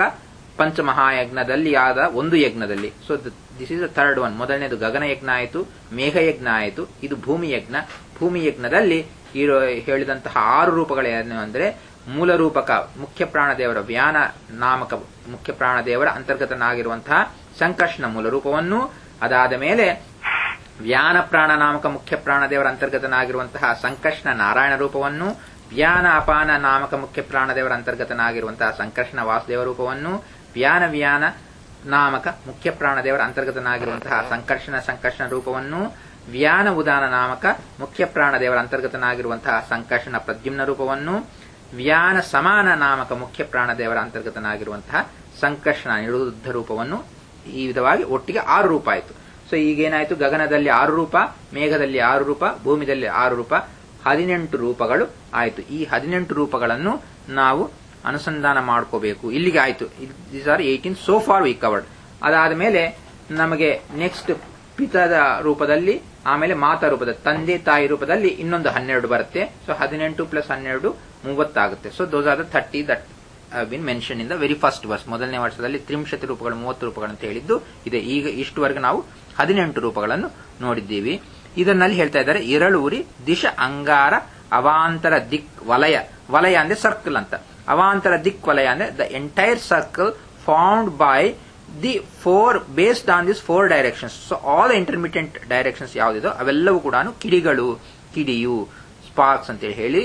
ಪಂಚಮಹಾಯಜ್ಞದಲ್ಲಿ ಆದ ಒಂದು ಯಜ್ಞದಲ್ಲಿ. So this is the third one. ಮೊದಲನೇದು ಗಗನಯಜ್ಞ ಆಯಿತು, ಮೇಘಯಜ್ಞ ಆಯಿತು, ಇದು ಭೂಮಿಯಜ್ಞ. ಭೂಮಿಯಜ್ಞದಲ್ಲಿ ಹೇಳಿದಂತಹ 6 ರೂಪಗಳೇನು ಅಂದ್ರೆ, ಮೂಲ ರೂಪಕ ಮುಖ್ಯ ಪ್ರಾಣದೇವರ ವ್ಯಾನ ನಾಮಕ ಮುಖ್ಯ ಪ್ರಾಣದೇವರ ಅಂತರ್ಗತನಾಗಿರುವಂತಹ ಸಂಕರ್ಷಣ ಮೂಲ ರೂಪವನ್ನು, ಅದಾದ ಮೇಲೆ ವ್ಯಾನ ಪ್ರಾಣ ನಾಮಕ ಮುಖ್ಯ ಪ್ರಾಣದೇವರ ಅಂತರ್ಗತನಾಗಿರುವಂತಹ ಸಂಕರ್ಷಣ ನಾರಾಯಣ ರೂಪವನ್ನು, ವ್ಯಾನ ಅಪಾನ ನಾಮಕ ಮುಖ್ಯ ಪ್ರಾಣದೇವರ ಅಂತರ್ಗತನಾಗಿರುವಂತಹ ಸಂಕರ್ಷಣ ವಾಸುದೇವ ರೂಪವನ್ನು, ವ್ಯಾನ ವ್ಯಾನ ನಾಮಕ ಮುಖ್ಯ ಪ್ರಾಣದೇವರ ಅಂತರ್ಗತನಾಗಿರುವಂತಹ ಸಂಕರ್ಷಣ ರೂಪವನ್ನು, ವ್ಯಾನ ಉದಾನ ನಾಮಕ ಮುಖ್ಯ ಪ್ರಾಣದೇವರ ಅಂತರ್ಗತನಾಗಿರುವಂತಹ ಸಂಕರ್ಷಣ ಪ್ರದ್ಯುಮ್ನ ರೂಪವನ್ನು, ವ್ಯಾನ ಸಮಾನ ನಾಮಕ ಮುಖ್ಯ ಪ್ರಾಣದೇವರ ಅಂತರ್ಗತನಾಗಿರುವಂತಹ ಸಂಕರ್ಷಣ ನಿರುದ್ಧ ರೂಪವನ್ನು, ಈ ವಿಧವಾಗಿ ಒಟ್ಟಿಗೆ 6 ರೂಪ ಆಯಿತು. ಸೊ ಈಗೇನಾಯಿತು, ಗಗನದಲ್ಲಿ 6 ರೂಪ, ಮೇಘದಲ್ಲಿ 6 ರೂಪ, ಭೂಮಿದಲ್ಲಿ 6 ರೂಪ, 18 ರೂಪಗಳು ಆಯಿತು. ಈ 18 ರೂಪಗಳನ್ನು ನಾವು ಅನುಸಂಧಾನ ಮಾಡ್ಕೋಬೇಕು. ಇಲ್ಲಿಗೆ ಆಯಿತು. These are 18 so far we covered. ಅದಾದ ಮೇಲೆ ನಮಗೆ ನೆಕ್ಸ್ಟ್ ಪಿತದ ರೂಪದಲ್ಲಿ, ಆಮೇಲೆ ಮಾತಾ ರೂಪದ ತಂದೆ ತಾಯಿ ರೂಪದಲ್ಲಿ ಇನ್ನೊಂದು 12 ಬರುತ್ತೆ. ಸೊ 18 + 12 30 ಆಗುತ್ತೆ. So those are the 30 that been mention in the very first verse. ಮೊದಲನೇ ವರ್ಷದಲ್ಲಿ 30 ರೂಪಗಳು 30 ರೂಪಗಳು ಅಂತ ಹೇಳಿದ್ದು ಇದೆ. ಈಗ ಇಷ್ಟುವರೆಗೆ ನಾವು 18 ರೂಪಗಳನ್ನು ನೋಡಿದ್ದೀವಿ. ಇದನ್ನಲ್ಲಿ ಹೇಳ್ತಾ ಇದ್ದಾರೆ, ಎರಳೂರಿ ದಿಶ ಅಂಗಾರ ಅವಾಂತರ ದಿಕ್ ವಲಯ. ವಲಯ ಅಂದ್ರೆ ಸರ್ಕಲ್ ಅಂತ, ಅವಾಂತರ ದಿಕ್ ವಲಯ ಅಂದ್ರೆ the entire circle found by the 4 based on this 4 directions. So all the intermittent directions ಯಾವುದಿದೋ ಅವೆಲ್ಲವೂ ಕೂಡ ಕಿಡಿಗಳು, ಕಿಡಿಯು, ಸ್ಪಾರ್ಕ್ಸ್ ಅಂತೇಳಿ ಹೇಳಿ,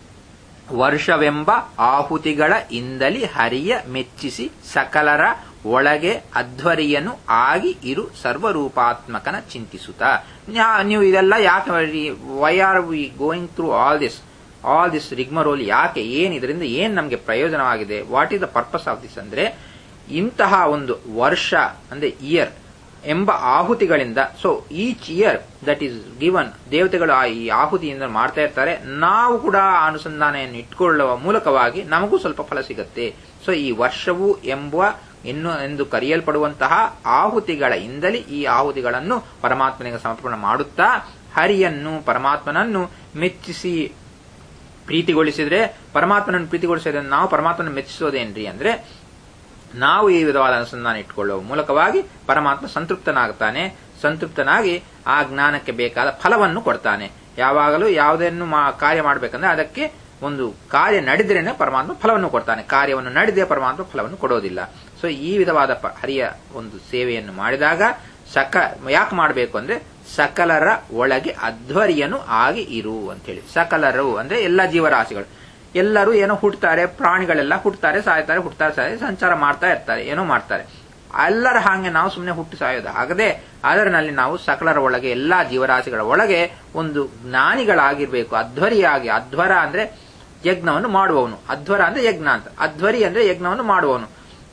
ವರ್ಷವೆಂಬ ಆಹುತಿಗಳ ಇಂದಲಿ ಹರಿಯ ಮೆಚ್ಚಿಸಿ ಸಕಲರ ಒಳಗೆ ಅಧ್ವರಿಯನು ಆಗಿ ಇರು ಸರ್ವರೂಪಾತ್ಮಕನ ಚಿಂತಿಸುತ್ತಾ. ನೀವು ಇದೆಲ್ಲ ಯಾಕೆ, why are we going through all this rigmarole? ಯಾಕೆ, ಇದರಿಂದ ಏನ್ ನಮಗೆ ಪ್ರಯೋಜನವಾಗಿದೆ? What is the purpose of this ಅಂದ್ರೆ, ಇಂತಹ ಒಂದು ವರ್ಷ ಅಂದ್ರೆ ಇಯರ್ ಎಂಬ ಆಹುತಿಗಳಿಂದ, so each year that is given, ದೇವತೆಗಳು ಈ ಆಹುತಿಯಿಂದ ಮಾಡ್ತಾ ಇರ್ತಾರೆ. ನಾವು ಕೂಡ ಅನುಸಂಧಾನೆಯನ್ನು ಇಟ್ಕೊಳ್ಳುವ ಮೂಲಕವಾಗಿ ನಮಗೂ ಸ್ವಲ್ಪ ಫಲ ಸಿಗುತ್ತೆ. ಸೊ ಈ ವರ್ಷವು ಎಂದು ಕರೆಯಲ್ಪಡುವಂತಹ ಆಹುತಿಗಳ ಇಂದಲೇ ಈ ಆಹುತಿಗಳನ್ನು ಪರಮಾತ್ಮನಿಗೆ ಸಮರ್ಪಣೆ ಮಾಡುತ್ತಾ ಹರಿಯನ್ನು, ಪರಮಾತ್ಮನನ್ನು ಮೆಚ್ಚಿಸಿ ಪ್ರೀತಿಗೊಳಿಸಿದ್ರೆ, ಪರಮಾತ್ಮನನ್ನು ಪ್ರೀತಿಗೊಳಿಸಿದ್ರೆ ನಾವು ಪರಮಾತ್ಮನ ಮೆಚ್ಚಿಸೋದೇನ್ರಿ ಅಂದ್ರೆ, ನಾವು ಈ ವಿಧವಾದ ಅನುಸಂಧಾನ ಇಟ್ಟುಕೊಳ್ಳುವ ಮೂಲಕವಾಗಿ ಪರಮಾತ್ಮ ಸಂತೃಪ್ತನಾಗುತ್ತಾನೆ. ಸಂತೃಪ್ತನಾಗಿ ಆ ಜ್ಞಾನಕ್ಕೆ ಬೇಕಾದ ಫಲವನ್ನು ಕೊಡ್ತಾನೆ. ಯಾವಾಗಲೂ ಯಾವುದನ್ನು ಕಾರ್ಯ ಮಾಡಬೇಕಂದ್ರೆ ಅದಕ್ಕೆ ಒಂದು ಕಾರ್ಯ ನಡೆದ್ರೇನೆ ಪರಮಾತ್ಮ ಫಲವನ್ನು ಕೊಡ್ತಾನೆ. ಕಾರ್ಯವನ್ನು ನಡೆದೇ ಪರಮಾತ್ಮ ಫಲವನ್ನು ಕೊಡೋದಿಲ್ಲ. ಸೊ ಈ ವಿಧವಾದ ಹರಿಯ ಒಂದು ಸೇವೆಯನ್ನು ಮಾಡಿದಾಗ ಯಾಕೆ ಮಾಡಬೇಕು ಅಂದ್ರೆ, ಸಕಲರ ಒಳಗೆ ಅಧ್ವರ್ಯನು ಆಗಿ ಇರು ಅಂತೇಳಿ. ಸಕಲರು ಅಂದ್ರೆ ಎಲ್ಲ ಜೀವರಾಶಿಗಳು, ಎಲ್ಲರೂ ಏನೋ ಹುಟ್ಟುತ್ತಾರೆ, ಪ್ರಾಣಿಗಳೆಲ್ಲ ಹುಟ್ಟುತ್ತಾರೆ, ಸಾಯ್ತಾರೆ, ಸಂಚಾರ ಮಾಡ್ತಾ ಇರ್ತಾರೆ, ಏನೋ ಮಾಡ್ತಾರೆ. ಎಲ್ಲರ ಹಾಗೆ ನಾವು ಸುಮ್ಮನೆ ಹುಟ್ಟು ಸಾಯೋದು ಆಗದೆ ಅದರಲ್ಲಿ ನಾವು ಸಕಲರ ಒಳಗೆ, ಎಲ್ಲಾ ಜೀವರಾಶಿಗಳ ಒಳಗೆ ಒಂದು ಜ್ಞಾನಿಗಳಾಗಿರ್ಬೇಕು. ಅಧ್ವರಿಯಾಗಿ, ಅಧ್ವರ ಅಂದ್ರೆ ಯಜ್ಞವನ್ನು ಮಾಡುವವನು, ಅಧ್ವರ ಅಂದ್ರೆ ಯಜ್ಞ ಅಂತ, ಅಧ್ವರಿ ಅಂದ್ರೆ ಯಜ್ಞವನ್ನು ಮಾಡುವವನು.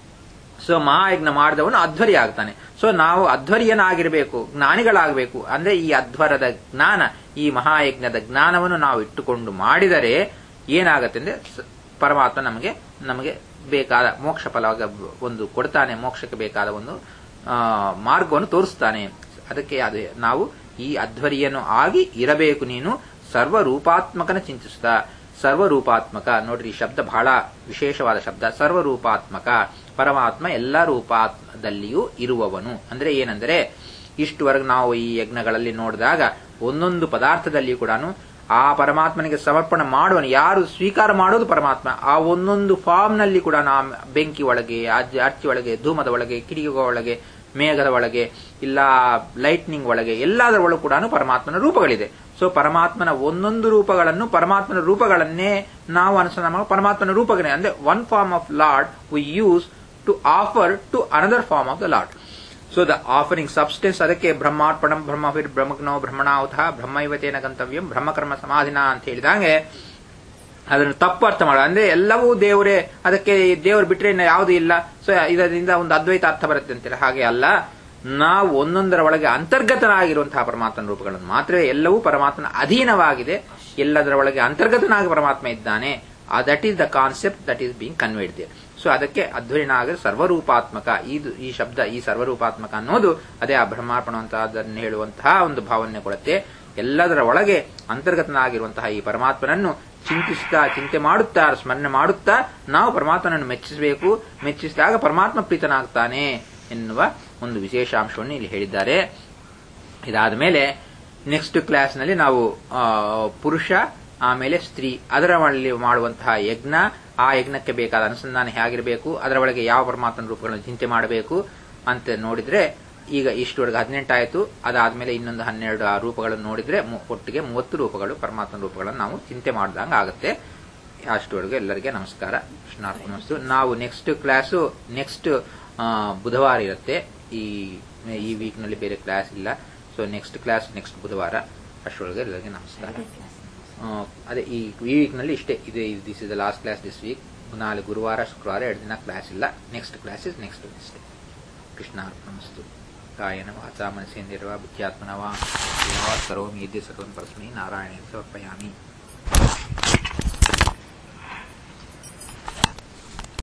ಸೊ ಮಹಾಯಜ್ಞ ಮಾಡಿದವನು ಅಧ್ವರಿ ಆಗ್ತಾನೆ. ಸೊ ನಾವು ಅಧ್ವರಿಯನಾಗಿರ್ಬೇಕು, ಜ್ಞಾನಿಗಳಾಗಬೇಕು. ಅಂದ್ರೆ ಈ ಅಧ್ವರದ ಜ್ಞಾನ, ಈ ಮಹಾಯಜ್ಞದ ಜ್ಞಾನವನ್ನು ನಾವು ಇಟ್ಟುಕೊಂಡು ಮಾಡಿದರೆ ಏನಾಗತ್ತೆ ಅಂದ್ರೆ, ಪರಮಾತ್ಮ ನಮಗೆ ಬೇಕಾದ ಮೋಕ್ಷ ಫಲ ಒಂದು ಕೊಡ್ತಾನೆ, ಮೋಕ್ಷಕ್ಕೆ ಬೇಕಾದ ಒಂದು ಮಾರ್ಗವನ್ನು ತೋರಿಸ್ತಾನೆ. ಅದಕ್ಕೆ ನಾವು ಈ ಅಧ್ವರಿಯನ್ನು ಆಗಿ ಇರಬೇಕು. ನೀನು ಸರ್ವರೂಪಾತ್ಮಕನ ಚಿಂತಿಸುತ್ತಾ. ಸರ್ವರೂಪಾತ್ಮಕ ನೋಡ್ರಿ, ಈ ಶಬ್ದ ಬಹಳ ವಿಶೇಷವಾದ ಶಬ್ದ. ಸರ್ವರೂಪಾತ್ಮಕ, ಪರಮಾತ್ಮ ಎಲ್ಲ ರೂಪದಲ್ಲಿಯೂ ಇರುವವನು ಅಂದ್ರೆ ಏನಂದ್ರೆ, ಇಷ್ಟುವರೆಗೆ ನಾವು ಈ ಯಜ್ಞಗಳಲ್ಲಿ ನೋಡಿದಾಗ ಒಂದೊಂದು ಪದಾರ್ಥದಲ್ಲಿಯೂ ಕೂಡ ಆ ಪರಮಾತ್ಮನಿಗೆ ಸಮರ್ಪಣೆ ಮಾಡುವನು, ಯಾರು ಸ್ವೀಕಾರ ಮಾಡೋದು ಪರಮಾತ್ಮ. ಆ ಒಂದೊಂದು ಫಾರ್ಮ್ ನಲ್ಲಿ ಕೂಡ ಬೆಂಕಿ ಒಳಗೆ, ಅರ್ಚಿ ಒಳಗೆ, ಧೂಮದ ಒಳಗೆ, ಕಿಡಿಗೆ ಒಳಗೆ, ಮೇಘದ ಒಳಗೆ, ಇಲ್ಲ ಲೈಟ್ನಿಂಗ್ ಒಳಗೆ, ಎಲ್ಲದರ ಒಳಗೂ ಕೂಡ ಪರಮಾತ್ಮನ ರೂಪಗಳಿದೆ. ಸೊ ಪರಮಾತ್ಮನ ಒಂದೊಂದು ರೂಪಗಳನ್ನು, ಪರಮಾತ್ಮನ ರೂಪಗಳನ್ನೇ ನಾವು ಅನುಸಂಧಾನ ಮಾಡುವ. ಪರಮಾತ್ಮನ ರೂಪಗಳೇ ಅಂದ್ರೆ one form of lord we use to offer to another form of the lord. So the offering substance, ಅದಕ್ಕೆ ಬ್ರಹ್ಮಾರ್ಪಣಂ ಬ್ರಹ್ಮವಿರ್ ಬ್ರಹ್ಮಜ್ಞೋ ಬ್ರಹ್ಮಣಾವತಃ ಬ್ರಹ್ಮೈವತೇನ ಗಂತವ್ಯಂ ಬ್ರಹ್ಮಕರ್ಮ ಸಮಾಧಿನ ಅಂತ ಹೇಳಿದಂಗೆ ಅದನ್ನು ತಪ್ಪು ಅರ್ಥ ಮಾಡ. ಅಂದ್ರೆ ಎಲ್ಲವೂ ದೇವರೇ, ಅದಕ್ಕೆ ದೇವರು ಬಿಟ್ರೆ ಯಾವುದೂ ಇಲ್ಲ, ಸೊ ಇದರಿಂದ ಒಂದು ಅದ್ವೈತ ಅರ್ಥ ಬರುತ್ತೆ ಅಂತೇಳಿ. ಹಾಗೆ ಅಲ್ಲ, ನಾವು ಒಂದೊಂದರ ಒಳಗೆ ಅಂತರ್ಗತನಾಗಿರುವಂತಹ ಪರಮಾತ್ಮನ ರೂಪಗಳನ್ನು ಮಾತ್ರವೇ. ಎಲ್ಲವೂ ಪರಮಾತ್ಮನ ಅಧೀನವಾಗಿದೆ, ಎಲ್ಲದರ ಒಳಗೆ ಅಂತರ್ಗತನಾಗಿ ಪರಮಾತ್ಮ ಇದ್ದಾನೆ. That is the concept that is being conveyed there. So ಅದಕ್ಕೆ ಅಧ್ವರಿನಾಗ ಸರ್ವರೂಪಾತ್ಮಕ, ಈ ಶಬ್ದ, ಈ ಸರ್ವರೂಪಾತ್ಮಕ ಅನ್ನೋದು ಅದೇ ಆ ಬ್ರಹ್ಮಾರ್ಪಣ ಅಂತ ಅದನ್ನು ಹೇಳುವಂತಹ ಒಂದು ಭಾವನೆ ಕೊಡುತ್ತೆ. ಎಲ್ಲದರ ಒಳಗೆ ಅಂತರ್ಗತನಾಗಿರುವಂತಹ ಈ ಪರಮಾತ್ಮನನ್ನು ಚಿಂತೆ ಮಾಡುತ್ತಾ ಸ್ಮರಣೆ ಮಾಡುತ್ತಾ ನಾವು ಪರಮಾತ್ಮನನ್ನು ಮೆಚ್ಚಿಸಬೇಕು. ಮೆಚ್ಚಿಸಿದಾಗ ಪರಮಾತ್ಮ ಪ್ರೀತನಾಗ್ತಾನೆ ಎನ್ನುವ ಒಂದು ವಿಶೇಷಾಂಶವನ್ನು ಇಲ್ಲಿ ಹೇಳಿದ್ದಾರೆ. ಇದಾದ ಮೇಲೆ ನೆಕ್ಸ್ಟ್ ಕ್ಲಾಸ್ನಲ್ಲಿ ನಾವು ಪುರುಷ ಆಮೇಲೆ ಸ್ತ್ರೀ ಅದರ ಮಾಡುವಂತಹ ಯಜ್ಞ, ಆ ಯಜ್ಞಕ್ಕೆ ಬೇಕಾದ ಅನುಸಂಧಾನ ಹೇಗಿರಬೇಕು, ಅದರ ಒಳಗೆ ಯಾವ ಪರಮಾತ್ಮನ ರೂಪಗಳನ್ನು ಚಿಂತೆ ಮಾಡಬೇಕು ಅಂತ ನೋಡಿದ್ರೆ ಈಗ ಇಷ್ಟುವರೆಗೆ 18 ಆಯಿತು. ಅದಾದ್ಮೇಲೆ ಇನ್ನೊಂದು 12 ರೂಪಗಳನ್ನು ನೋಡಿದ್ರೆ ಒಟ್ಟಿಗೆ 30 ರೂಪಗಳು ಪರಮಾತ್ಮನ ರೂಪಗಳನ್ನು ನಾವು ಚಿಂತೆ ಮಾಡಿದಂಗೆ ಆಗುತ್ತೆ. ಅಷ್ಟುವರೆಗೂ ಎಲ್ಲರಿಗೆ ನಮಸ್ಕಾರ. ಕೃಷ್ಣಾರ್ಪಣಮಸ್ತು. ನಾವು ನೆಕ್ಸ್ಟ್ ಕ್ಲಾಸು ನೆಕ್ಸ್ಟ್ ಬುಧವಾರ ಇರುತ್ತೆ. ಈ ವೀಕ್ನಲ್ಲಿ ಬೇರೆ ಕ್ಲಾಸ್ ಇಲ್ಲ. ಸೊ ನೆಕ್ಸ್ಟ್ ಕ್ಲಾಸ್ ನೆಕ್ಸ್ಟ್ ಬುಧವಾರ. ಅಷ್ಟರೊಳಗೆ ಎಲ್ಲರಿಗೆ ನಮಸ್ಕಾರ. ಅದೇ ಈ ವೀಕ್ನಲ್ಲಿ ಇಷ್ಟೇ ಇದೆ. This is the last class this week. ನಾಳೆ ಗುರುವಾರ ಶುಕ್ರವಾರ 2 ದಿನ ಕ್ಲಾಸ್ ಇಲ್ಲ. Next class is next Wednesday. ಕೃಷ್ಣಾರ್ಪಣಮಸ್ತು. ಕಾಯೇನ ವಾಚಾ ಮನಸೇಂದ್ರಿಯರ್ವಾ ಬುದ್ಧ್ಯಾತ್ಮನಾ ವಾ ಕರೋಮಿ ಯದ್ಯತ್ ಸಕಲಂ ಪರಸ್ಮೈ ನಾರಾಯಣೇನ ಸಮರ್ಪಯಾಮಿ.